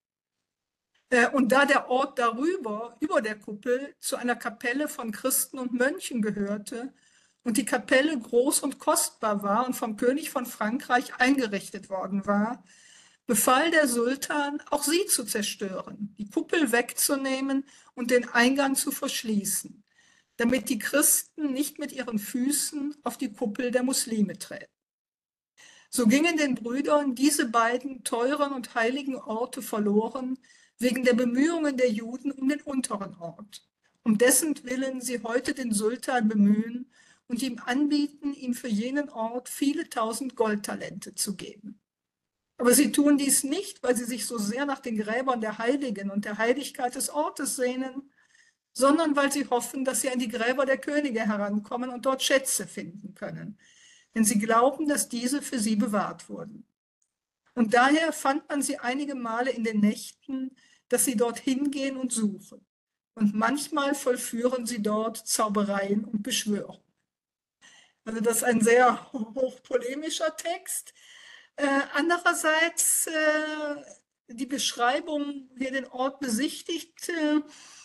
Und da der Ort darüber, über der Kuppel, zu einer Kapelle von Christen und Mönchen gehörte und die Kapelle groß und kostbar war und vom König von Frankreich eingerichtet worden war, befahl der Sultan, auch sie zu zerstören, die Kuppel wegzunehmen und den Eingang zu verschließen, damit die Christen nicht mit ihren Füßen auf die Kuppel der Muslime treten. So gingen den Brüdern diese beiden teuren und heiligen Orte verloren, wegen der Bemühungen der Juden um den unteren Ort, um dessen Willen sie heute den Sultan bemühen und ihm anbieten, ihm für jenen Ort viele tausend Goldtalente zu geben. Aber sie tun dies nicht, weil sie sich so sehr nach den Gräbern der Heiligen und der Heiligkeit des Ortes sehnen, sondern weil sie hoffen, dass sie an die Gräber der Könige herankommen und dort Schätze finden können, denn sie glauben, dass diese für sie bewahrt wurden. Und daher fand man sie einige Male in den Nächten, dass sie dort hingehen und suchen. Und manchmal vollführen sie dort Zaubereien und Beschwörungen. Also das ist ein sehr hochpolemischer Text. Äh, andererseits äh, die Beschreibung, wie er den Ort besichtigt, äh,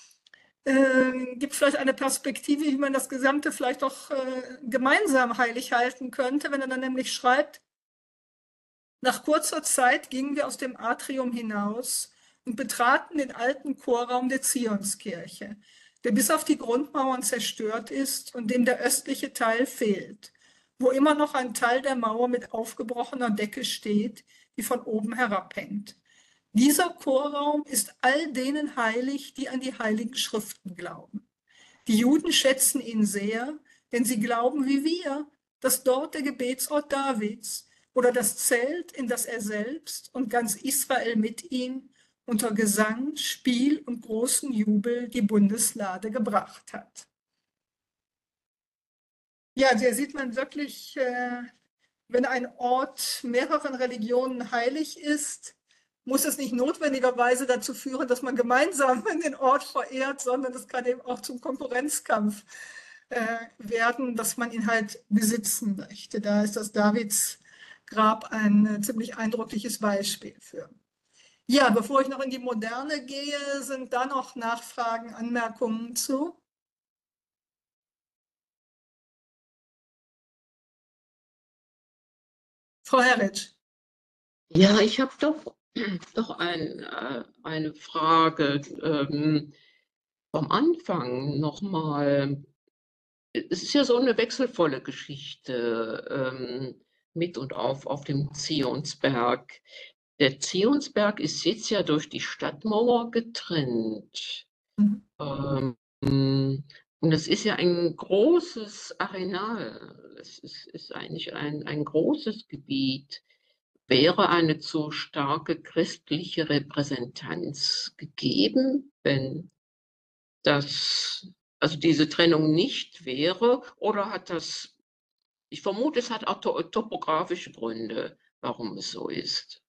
äh, gibt vielleicht eine Perspektive, wie man das Gesamte vielleicht auch äh, gemeinsam heilig halten könnte, wenn er dann nämlich schreibt, nach kurzer Zeit gingen wir aus dem Atrium hinaus und betraten den alten Chorraum der Zionskirche, der bis auf die Grundmauern zerstört ist und dem der östliche Teil fehlt, wo immer noch ein Teil der Mauer mit aufgebrochener Decke steht, die von oben herabhängt. Dieser Chorraum ist all denen heilig, die an die heiligen Schriften glauben. Die Juden schätzen ihn sehr, denn sie glauben wie wir, dass dort der Gebetsort Davids oder das Zelt, in das er selbst und ganz Israel mit ihm unter Gesang, Spiel und großen Jubel die Bundeslade gebracht hat. Ja, hier sieht man wirklich, äh, wenn ein Ort mehreren Religionen heilig ist, muss es nicht notwendigerweise dazu führen, dass man gemeinsam den Ort verehrt, sondern es kann eben auch zum Konkurrenzkampf äh, werden, dass man ihn halt besitzen möchte. Da ist das Davids Grab ein äh, ziemlich eindrückliches Beispiel für. Ja, bevor ich noch in die Moderne gehe, sind da noch Nachfragen, Anmerkungen zu? Frau Herritsch. Ja, ich habe doch, doch ein, äh, eine Frage ähm, vom Anfang nochmal. Es ist ja so eine wechselvolle Geschichte ähm, mit und auf auf dem Zionsberg. Der Zionsberg ist jetzt ja durch die Stadtmauer getrennt. Mhm. Ähm, und das ist ja ein großes Areal. Es ist, ist eigentlich ein, ein großes Gebiet. Wäre eine zu starke christliche Repräsentanz gegeben, wenn das, also diese Trennung nicht wäre? Oder hat das, ich vermute, es hat auch to topografische Gründe, warum es so ist.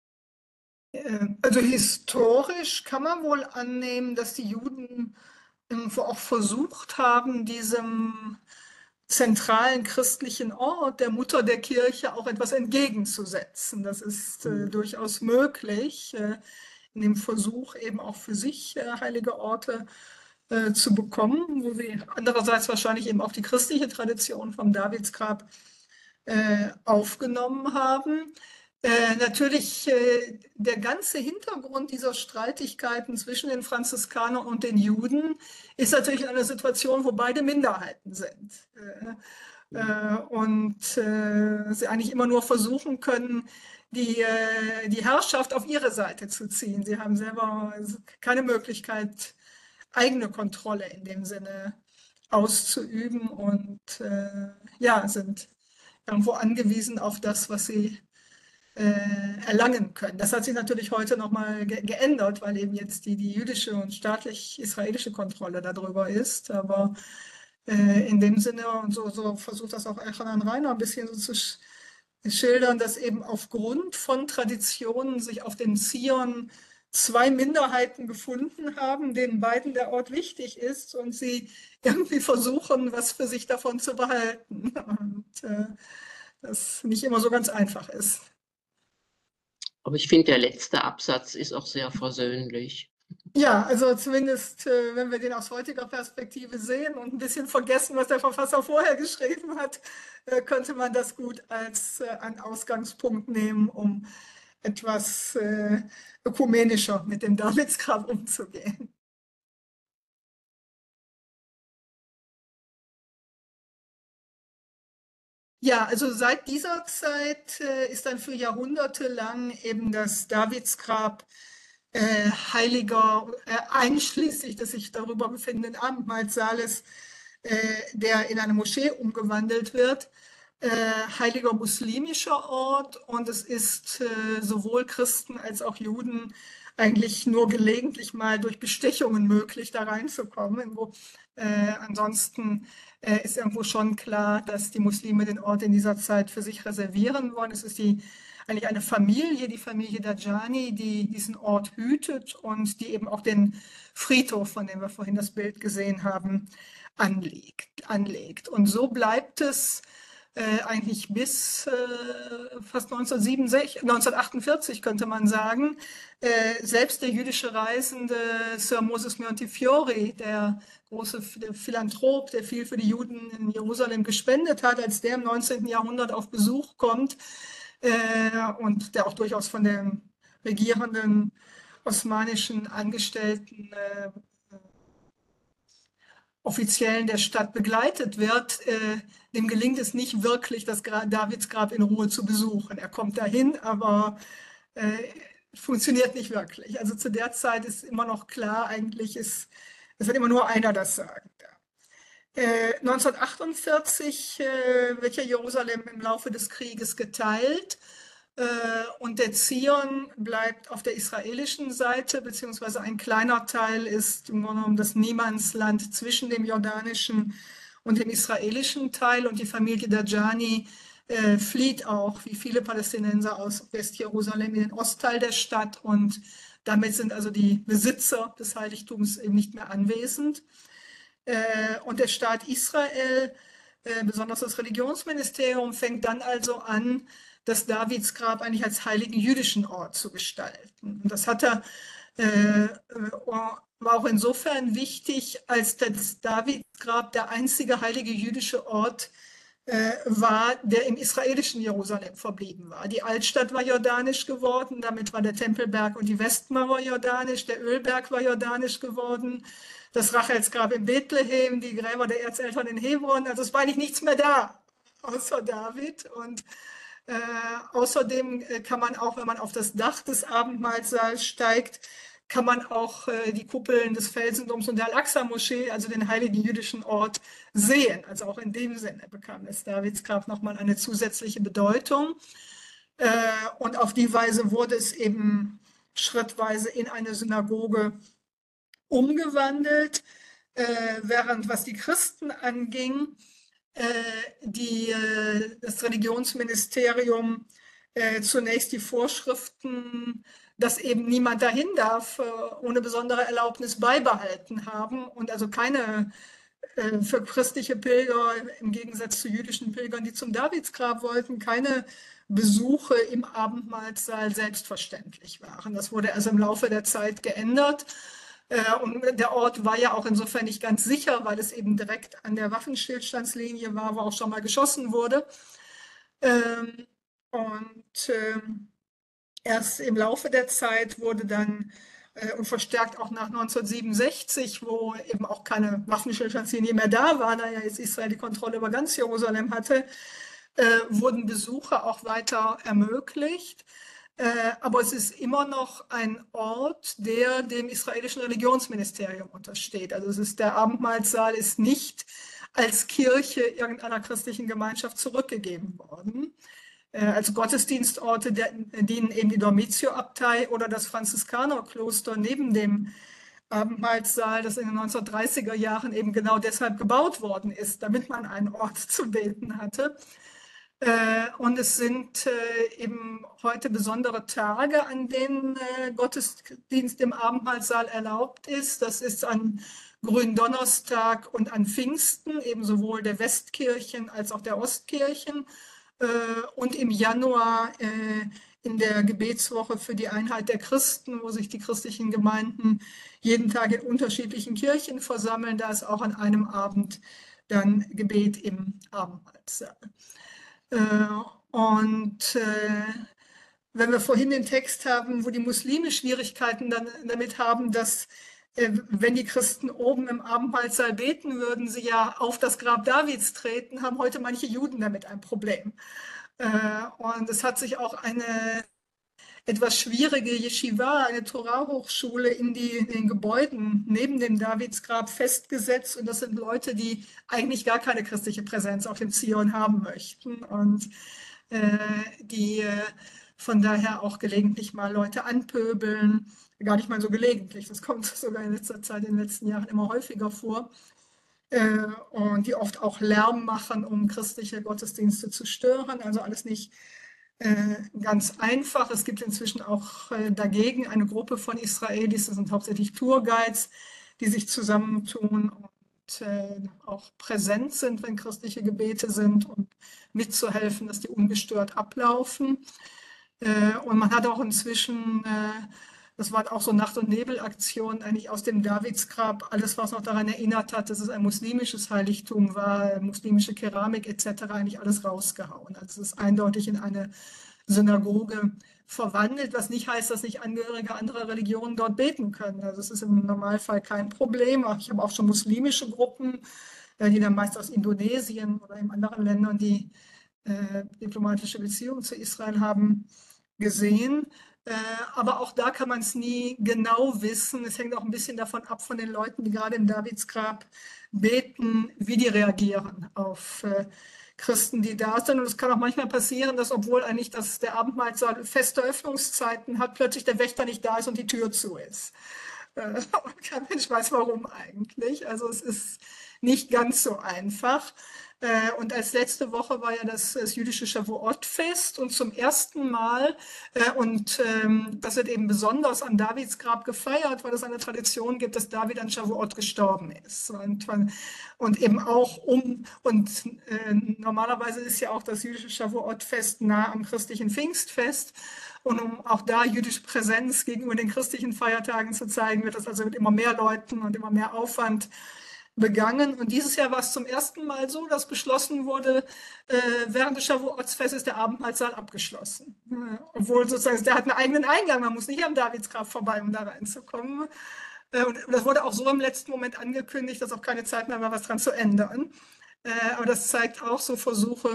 Also historisch kann man wohl annehmen, dass die Juden irgendwo auch versucht haben, diesem zentralen christlichen Ort, der Mutter der Kirche, auch etwas entgegenzusetzen. Das ist äh, durchaus möglich, äh, in dem Versuch eben auch für sich äh, heilige Orte äh, zu bekommen, wo sie andererseits wahrscheinlich eben auch die christliche Tradition vom Davidsgrab äh, aufgenommen haben. Äh, natürlich äh, der ganze Hintergrund dieser Streitigkeiten zwischen den Franziskanern und den Juden ist natürlich eine Situation, wo beide Minderheiten sind. Äh, äh, und äh, sie eigentlich immer nur versuchen können, die, äh, die Herrschaft auf ihre Seite zu ziehen. Sie haben selber keine Möglichkeit, eigene Kontrolle in dem Sinne auszuüben und äh, ja, sind irgendwo angewiesen auf das, was sie äh, erlangen können. Das hat sich natürlich heute nochmal ge geändert, weil eben jetzt die, die jüdische und staatlich-israelische Kontrolle darüber ist. Aber äh, in dem Sinne, und so, so versucht das auch Elchanan Reiner ein bisschen so zu sch schildern, dass eben aufgrund von Traditionen sich auf dem Zion zwei Minderheiten gefunden haben, denen beiden der Ort wichtig ist und sie irgendwie versuchen, was für sich davon zu behalten. Und äh, das nicht immer so ganz einfach ist. Aber ich finde, der letzte Absatz ist auch sehr versöhnlich. Ja, also zumindest, äh, wenn wir den aus heutiger Perspektive sehen und ein bisschen vergessen, was der Verfasser vorher geschrieben hat, äh, könnte man das gut als äh, einen Ausgangspunkt nehmen, um etwas äh, ökumenischer mit dem Davidsgrab umzugehen. Ja, also seit dieser Zeit äh, ist dann für Jahrhunderte lang eben das Davidsgrab äh, heiliger, äh, einschließlich des sich darüber befindenden Abendmahlsaales, äh, der in eine Moschee umgewandelt wird, äh, heiliger muslimischer Ort, und es ist äh, sowohl Christen als auch Juden eigentlich nur gelegentlich mal durch Bestechungen möglich, da reinzukommen. Wo, äh, ansonsten äh, ist irgendwo schon klar, dass die Muslime den Ort in dieser Zeit für sich reservieren wollen. Es ist die, eigentlich eine Familie, die Familie Dajani, die diesen Ort hütet und die eben auch den Friedhof, von dem wir vorhin das Bild gesehen haben, anlegt. anlegt. Und so bleibt es äh, eigentlich bis äh, fast neunzehnhundertsiebenundsechzig, neunzehnhundertachtundvierzig könnte man sagen. Äh, selbst der jüdische Reisende Sir Moses Montefiore, der große Philanthrop, der viel für die Juden in Jerusalem gespendet hat, als der im neunzehnten Jahrhundert auf Besuch kommt äh, und der auch durchaus von den regierenden osmanischen Angestellten äh, Offiziellen der Stadt begleitet wird, äh, dem gelingt es nicht wirklich, das Davidsgrab in Ruhe zu besuchen. Er kommt dahin, aber äh, funktioniert nicht wirklich. Also zu der Zeit ist immer noch klar, eigentlich ist, es wird immer nur einer das sagen. Äh, neunzehnhundertachtundvierzig äh, wird ja Jerusalem im Laufe des Krieges geteilt. Und der Zion bleibt auf der israelischen Seite, beziehungsweise ein kleiner Teil ist im Grunde genommen das Niemandsland zwischen dem jordanischen und dem israelischen Teil. Und die Familie Dajani äh, flieht auch, wie viele Palästinenser, aus Westjerusalem in den Ostteil der Stadt. Und damit sind also die Besitzer des Heiligtums eben nicht mehr anwesend. Äh, und der Staat Israel, äh, besonders das Religionsministerium, fängt dann also an, das Davidsgrab eigentlich als heiligen jüdischen Ort zu gestalten. Und das hat er, äh, war auch insofern wichtig, als das Davidsgrab der einzige heilige jüdische Ort äh, war, der im israelischen Jerusalem verblieben war. Die Altstadt war jordanisch geworden, damit war der Tempelberg und die Westmauer jordanisch, der Ölberg war jordanisch geworden, das Rachelsgrab in Bethlehem, die Gräber der Erzeltern in Hebron, also es war eigentlich nichts mehr da, außer David. Und Äh, außerdem kann man auch, wenn man auf das Dach des Abendmahlsaals steigt, kann man auch äh, die Kuppeln des Felsendoms und der Al-Aqsa-Moschee, also den heiligen jüdischen Ort, sehen. Also auch in dem Sinne bekam das Davidsgrab nochmal eine zusätzliche Bedeutung. Äh, und auf die Weise wurde es eben schrittweise in eine Synagoge umgewandelt, äh, während was die Christen anging, die, das Religionsministerium zunächst die Vorschriften dass eben niemand dahin darf, äh, ohne besondere Erlaubnis beibehalten haben und also keine äh, für christliche Pilger im Gegensatz zu jüdischen Pilgern, die zum Davidsgrab wollten, keine Besuche im Abendmahlsaal selbstverständlich waren. Das wurde also im Laufe der Zeit geändert. Äh, und der Ort war ja auch insofern nicht ganz sicher, weil es eben direkt an der Waffenstillstandslinie war, wo auch schon mal geschossen wurde. Ähm, und ähm, erst im Laufe der Zeit wurde dann äh, und verstärkt auch nach neunzehnhundertsiebenundsechzig, wo eben auch keine Waffenstillstandslinie mehr da war, da ja jetzt Israel die Kontrolle über ganz Jerusalem hatte, äh, wurden Besuche auch weiter ermöglicht. Äh, aber es ist immer noch ein Ort, der dem israelischen Religionsministerium untersteht. Also es ist, der Abendmahlsaal ist nicht als Kirche irgendeiner christlichen Gemeinschaft zurückgegeben worden. Als Gottesdienstorte dienen eben die Dormitio-Abtei oder das Franziskanerkloster neben dem Abendmahlsaal, das in den neunzehnhundertdreißiger Jahren eben genau deshalb gebaut worden ist, damit man einen Ort zu beten hatte. Und es sind eben heute besondere Tage, an denen Gottesdienst im Abendmahlsaal erlaubt ist. Das ist an Gründonnerstag und an Pfingsten, eben sowohl der Westkirchen als auch der Ostkirchen. Und im Januar in der Gebetswoche für die Einheit der Christen, wo sich die christlichen Gemeinden jeden Tag in unterschiedlichen Kirchen versammeln, da ist auch an einem Abend dann Gebet im Abendmahlsaal. Und wenn wir vorhin den Text haben, wo die Muslime Schwierigkeiten dann damit haben, dass wenn die Christen oben im Abendmahlsaal beten, würden sie ja auf das Grab Davids treten, haben heute manche Juden damit ein Problem. Und es hat sich auch eine etwas schwierige Yeshiva, eine Torah-Hochschule in, die, in den Gebäuden neben dem Davidsgrab festgesetzt. Und das sind Leute, die eigentlich gar keine christliche Präsenz auf dem Zion haben möchten und äh, die äh, von daher auch gelegentlich mal Leute anpöbeln. Gar nicht mal so gelegentlich, das kommt sogar in letzter Zeit, in den letzten Jahren immer häufiger vor. Äh, und die oft auch Lärm machen, um christliche Gottesdienste zu stören. Also alles nicht äh, ganz einfach. Es gibt inzwischen auch äh, dagegen eine Gruppe von Israelis, das sind hauptsächlich Tourguides, die sich zusammentun und äh, auch präsent sind, wenn christliche Gebete sind und mitzuhelfen, dass die ungestört ablaufen. Äh, und man hat auch inzwischen, äh, das war auch so Nacht- und Nebelaktion, eigentlich aus dem Davidsgrab, alles, was noch daran erinnert hat, dass es ein muslimisches Heiligtum war, muslimische Keramik et cetera, eigentlich alles rausgehauen. Also es ist eindeutig in eine Synagoge verwandelt, was nicht heißt, dass nicht Angehörige anderer Religionen dort beten können. Also es ist im Normalfall kein Problem. Ich habe auch schon muslimische Gruppen, die dann meist aus Indonesien oder in anderen Ländern, die äh, diplomatische Beziehungen zu Israel haben, gesehen. Äh, aber auch da kann man es nie genau wissen. Es hängt auch ein bisschen davon ab von den Leuten, die gerade im Davidsgrab beten, wie die reagieren auf äh, Christen, die da sind. Und es kann auch manchmal passieren, dass, obwohl eigentlich das, der Abendmahlsaal feste Öffnungszeiten hat, plötzlich der Wächter nicht da ist und die Tür zu ist. Äh, und kein Mensch weiß, warum eigentlich. Also es ist nicht ganz so einfach. Und als letzte Woche war ja das, das jüdische Shavuot-Fest und zum ersten Mal, äh, und ähm, das wird eben besonders am Davidsgrab gefeiert, weil es eine Tradition gibt, dass David an Shavuot gestorben ist. Und, und eben auch um, und äh, normalerweise ist ja auch das jüdische Shavuot-Fest nah am christlichen Pfingstfest. Und um auch da jüdische Präsenz gegenüber den christlichen Feiertagen zu zeigen, wird das also mit immer mehr Leuten und immer mehr Aufwand begangen. Und dieses Jahr war es zum ersten Mal so, dass beschlossen wurde, äh, während des Shavuot-Festes ist der Abendmahlsaal abgeschlossen. Äh, obwohl sozusagen, der hat einen eigenen Eingang, man muss nicht am Davidsgrab vorbei, um da reinzukommen. Äh, und das wurde auch so im letzten Moment angekündigt, dass auch keine Zeit mehr war, was dran zu ändern. Äh, aber das zeigt auch so Versuche,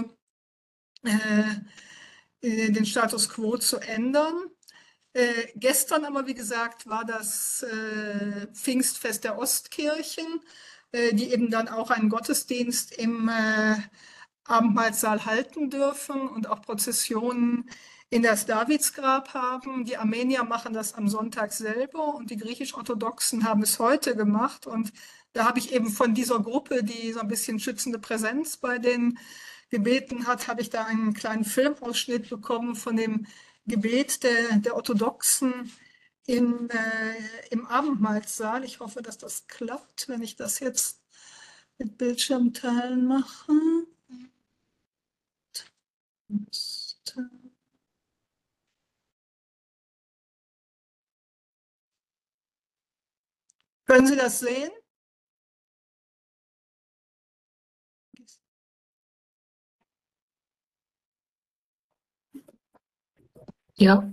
äh, den Status quo zu ändern. Äh, gestern aber, wie gesagt, war das äh, Pfingstfest der Ostkirchen, äh, die eben dann auch einen Gottesdienst im äh, Abendmahlsaal halten dürfen und auch Prozessionen in das Davidsgrab haben. Die Armenier machen das am Sonntag selber und die griechisch-orthodoxen haben es heute gemacht. Und da habe ich eben von dieser Gruppe, die so ein bisschen schützende Präsenz bei den Gebeten hat, habe ich da einen kleinen Filmausschnitt bekommen von dem Gebet der, der Orthodoxen in, äh, im Abendmahlsaal. Ich hoffe, dass das klappt, wenn ich das jetzt mit Bildschirmteilen mache. Können Sie das sehen? Ja.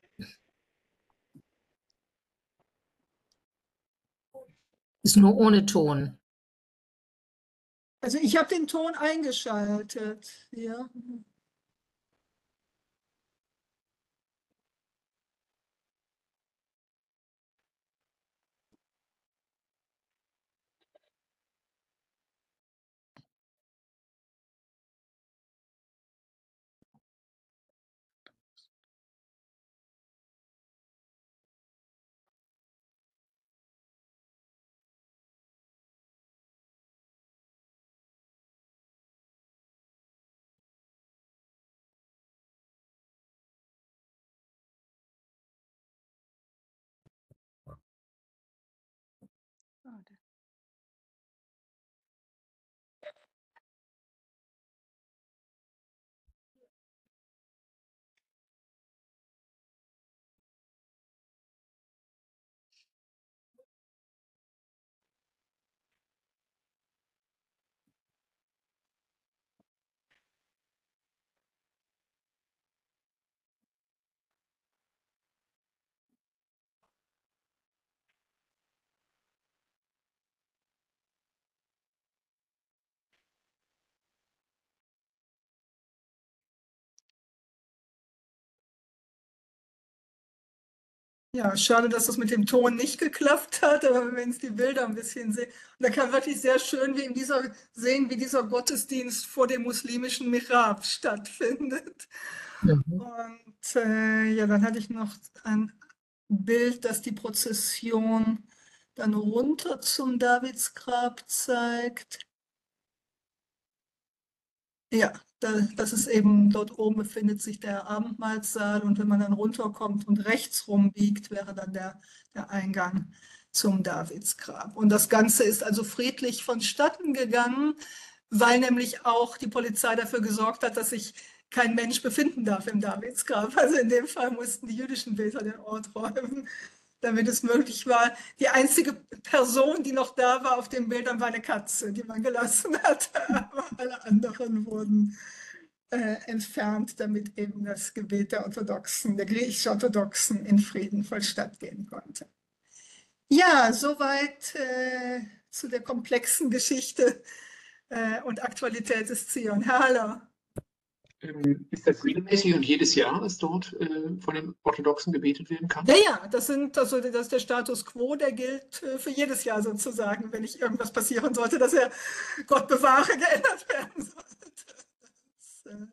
Ist nur ohne Ton. Also ich habe den Ton eingeschaltet. Ja. Ja, schade, dass das mit dem Ton nicht geklappt hat, aber wenn es die Bilder ein bisschen sehen, und da kann man wirklich sehr schön wie in dieser, sehen, wie dieser Gottesdienst vor dem muslimischen Mihrab stattfindet. Mhm. Und äh, ja, dann hatte ich noch ein Bild, das die Prozession dann runter zum Davidsgrab zeigt. Ja, da, das ist eben, dort oben befindet sich der Abendmahlsaal und wenn man dann runterkommt und rechts rumbiegt, wäre dann der, der Eingang zum Davidsgrab. Und das Ganze ist also friedlich vonstatten gegangen, weil nämlich auch die Polizei dafür gesorgt hat, dass sich kein Mensch befinden darf im Davidsgrab. Also in dem Fall mussten die jüdischen Beter den Ort räumen, damit es möglich war. Die einzige Person, die noch da war auf den Bildern, war eine Katze, die man gelassen hat. Aber alle anderen wurden äh, entfernt, damit eben das Gebet der Orthodoxen, der griechisch-orthodoxen in Frieden vollstattgehen konnte. Ja, soweit äh, zu der komplexen Geschichte äh, und Aktualität des Zion. Herr Haller. Ähm, ist das regelmäßig und jedes Jahr, dass dort äh, von den Orthodoxen gebetet werden kann? Ja, ja, das, sind, also, das ist der Status quo, der gilt äh, für jedes Jahr sozusagen, wenn nicht irgendwas passieren sollte, dass er, Gott bewahre, geändert werden sollte. Das, äh,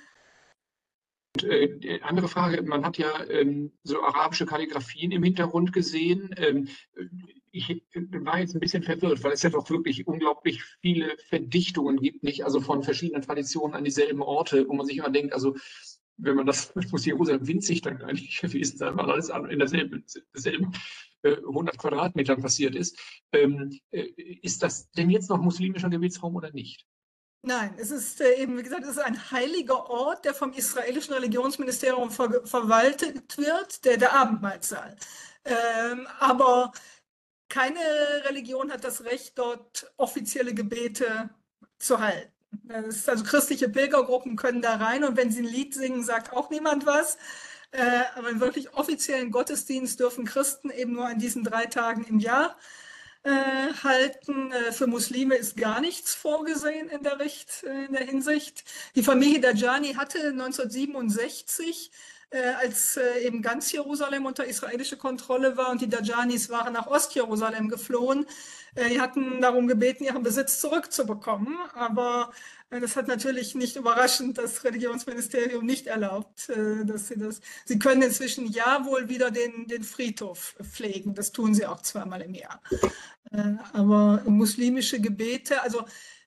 Und, äh, andere Frage, man hat ja ähm, so arabische Kalligraphien im Hintergrund gesehen. Ähm, ich äh, war jetzt ein bisschen verwirrt, weil es ja doch wirklich unglaublich viele Verdichtungen gibt, nicht? Also von verschiedenen Traditionen an dieselben Orte, wo man sich immer denkt, also wenn man das, das muss Jerusalem winzig dann eigentlich gewesen sein, weil alles in derselben, derselben äh, hundert Quadratmetern passiert ist. Ähm, äh, ist das denn jetzt noch muslimischer Gebetsraum oder nicht? Nein, es ist äh, eben, wie gesagt, es ist ein heiliger Ort, der vom israelischen Religionsministerium ver verwaltet wird, der, der Abendmahlsaal. Ähm, aber keine Religion hat das Recht, dort offizielle Gebete zu halten. Das ist also christliche Pilgergruppen können da rein und wenn sie ein Lied singen, sagt auch niemand was. Äh, aber einen wirklich offiziellen Gottesdienst dürfen Christen eben nur an diesen drei Tagen im Jahr äh, halten. Äh, für Muslime ist gar nichts vorgesehen in der, Richt, äh, in der Hinsicht. Die Familie Dajani hatte neunzehnhundertsiebenundsechzig, äh, als äh, eben ganz Jerusalem unter israelische Kontrolle war und die Dajanis waren nach Ostjerusalem geflohen, äh, die hatten darum gebeten, ihren Besitz zurückzubekommen. Aber äh, das hat natürlich nicht überraschend das Religionsministerium nicht erlaubt, äh, dass sie das. Sie können inzwischen ja wohl wieder den, den Friedhof pflegen. Das tun sie auch zweimal im Jahr. Äh, aber muslimische Gebete, also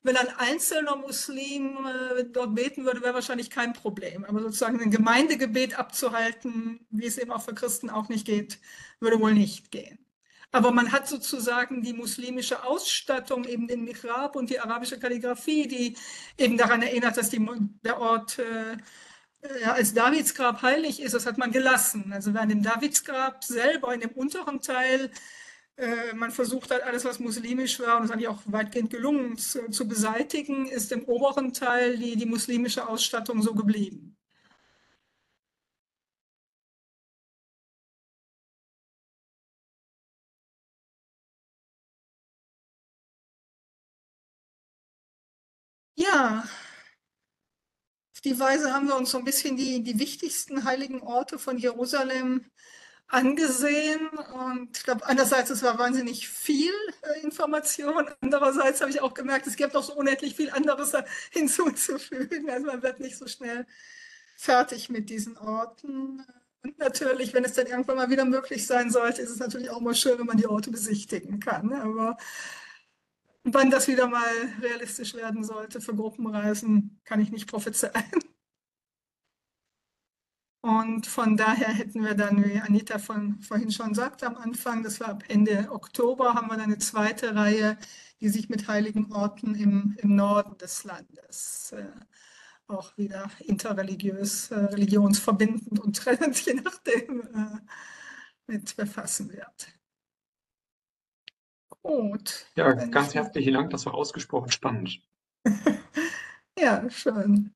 wenn ein einzelner Muslim äh, dort beten würde, wäre wahrscheinlich kein Problem. Aber sozusagen ein Gemeindegebet abzuhalten, wie es eben auch für Christen auch nicht geht, würde wohl nicht gehen. Aber man hat sozusagen die muslimische Ausstattung, eben den Mihrab und die arabische Kalligraphie, die eben daran erinnert, dass die, der Ort äh, ja, als Davidsgrab heilig ist. Das hat man gelassen. Also an dem Davidsgrab selber in dem unteren Teil, äh, man versucht hat, alles, was muslimisch war, und das ist eigentlich auch weitgehend gelungen, zu, zu beseitigen, ist im oberen Teil die, die muslimische Ausstattung so geblieben. Ja, auf die Weise haben wir uns so ein bisschen die, die wichtigsten heiligen Orte von Jerusalem angesehen. Und ich glaube, einerseits, es war wahnsinnig viel äh, Information. Andererseits habe ich auch gemerkt, es gibt noch so unendlich viel anderes hinzuzufügen. Also man wird nicht so schnell fertig mit diesen Orten. Und natürlich, wenn es dann irgendwann mal wieder möglich sein sollte, ist es natürlich auch mal schön, wenn man die Orte besichtigen kann. Aber wann das wieder mal realistisch werden sollte für Gruppenreisen, kann ich nicht prophezeien. Und von daher hätten wir dann, wie Anita von, vorhin schon sagte am Anfang, das war ab Ende Oktober, haben wir dann eine zweite Reihe, die sich mit heiligen Orten im, im Norden des Landes äh, auch wieder interreligiös, äh, religionsverbindend und trennend, je nachdem, äh, mit befassen wird. Gut. Ja, Wenn ganz ich, herzlichen Dank, das war ausgesprochen spannend. ja, schön.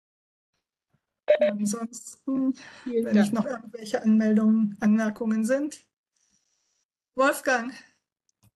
Ansonsten, Vielen wenn nicht Dank. noch irgendwelche Anmeldungen, Anmerkungen sind. Wolfgang.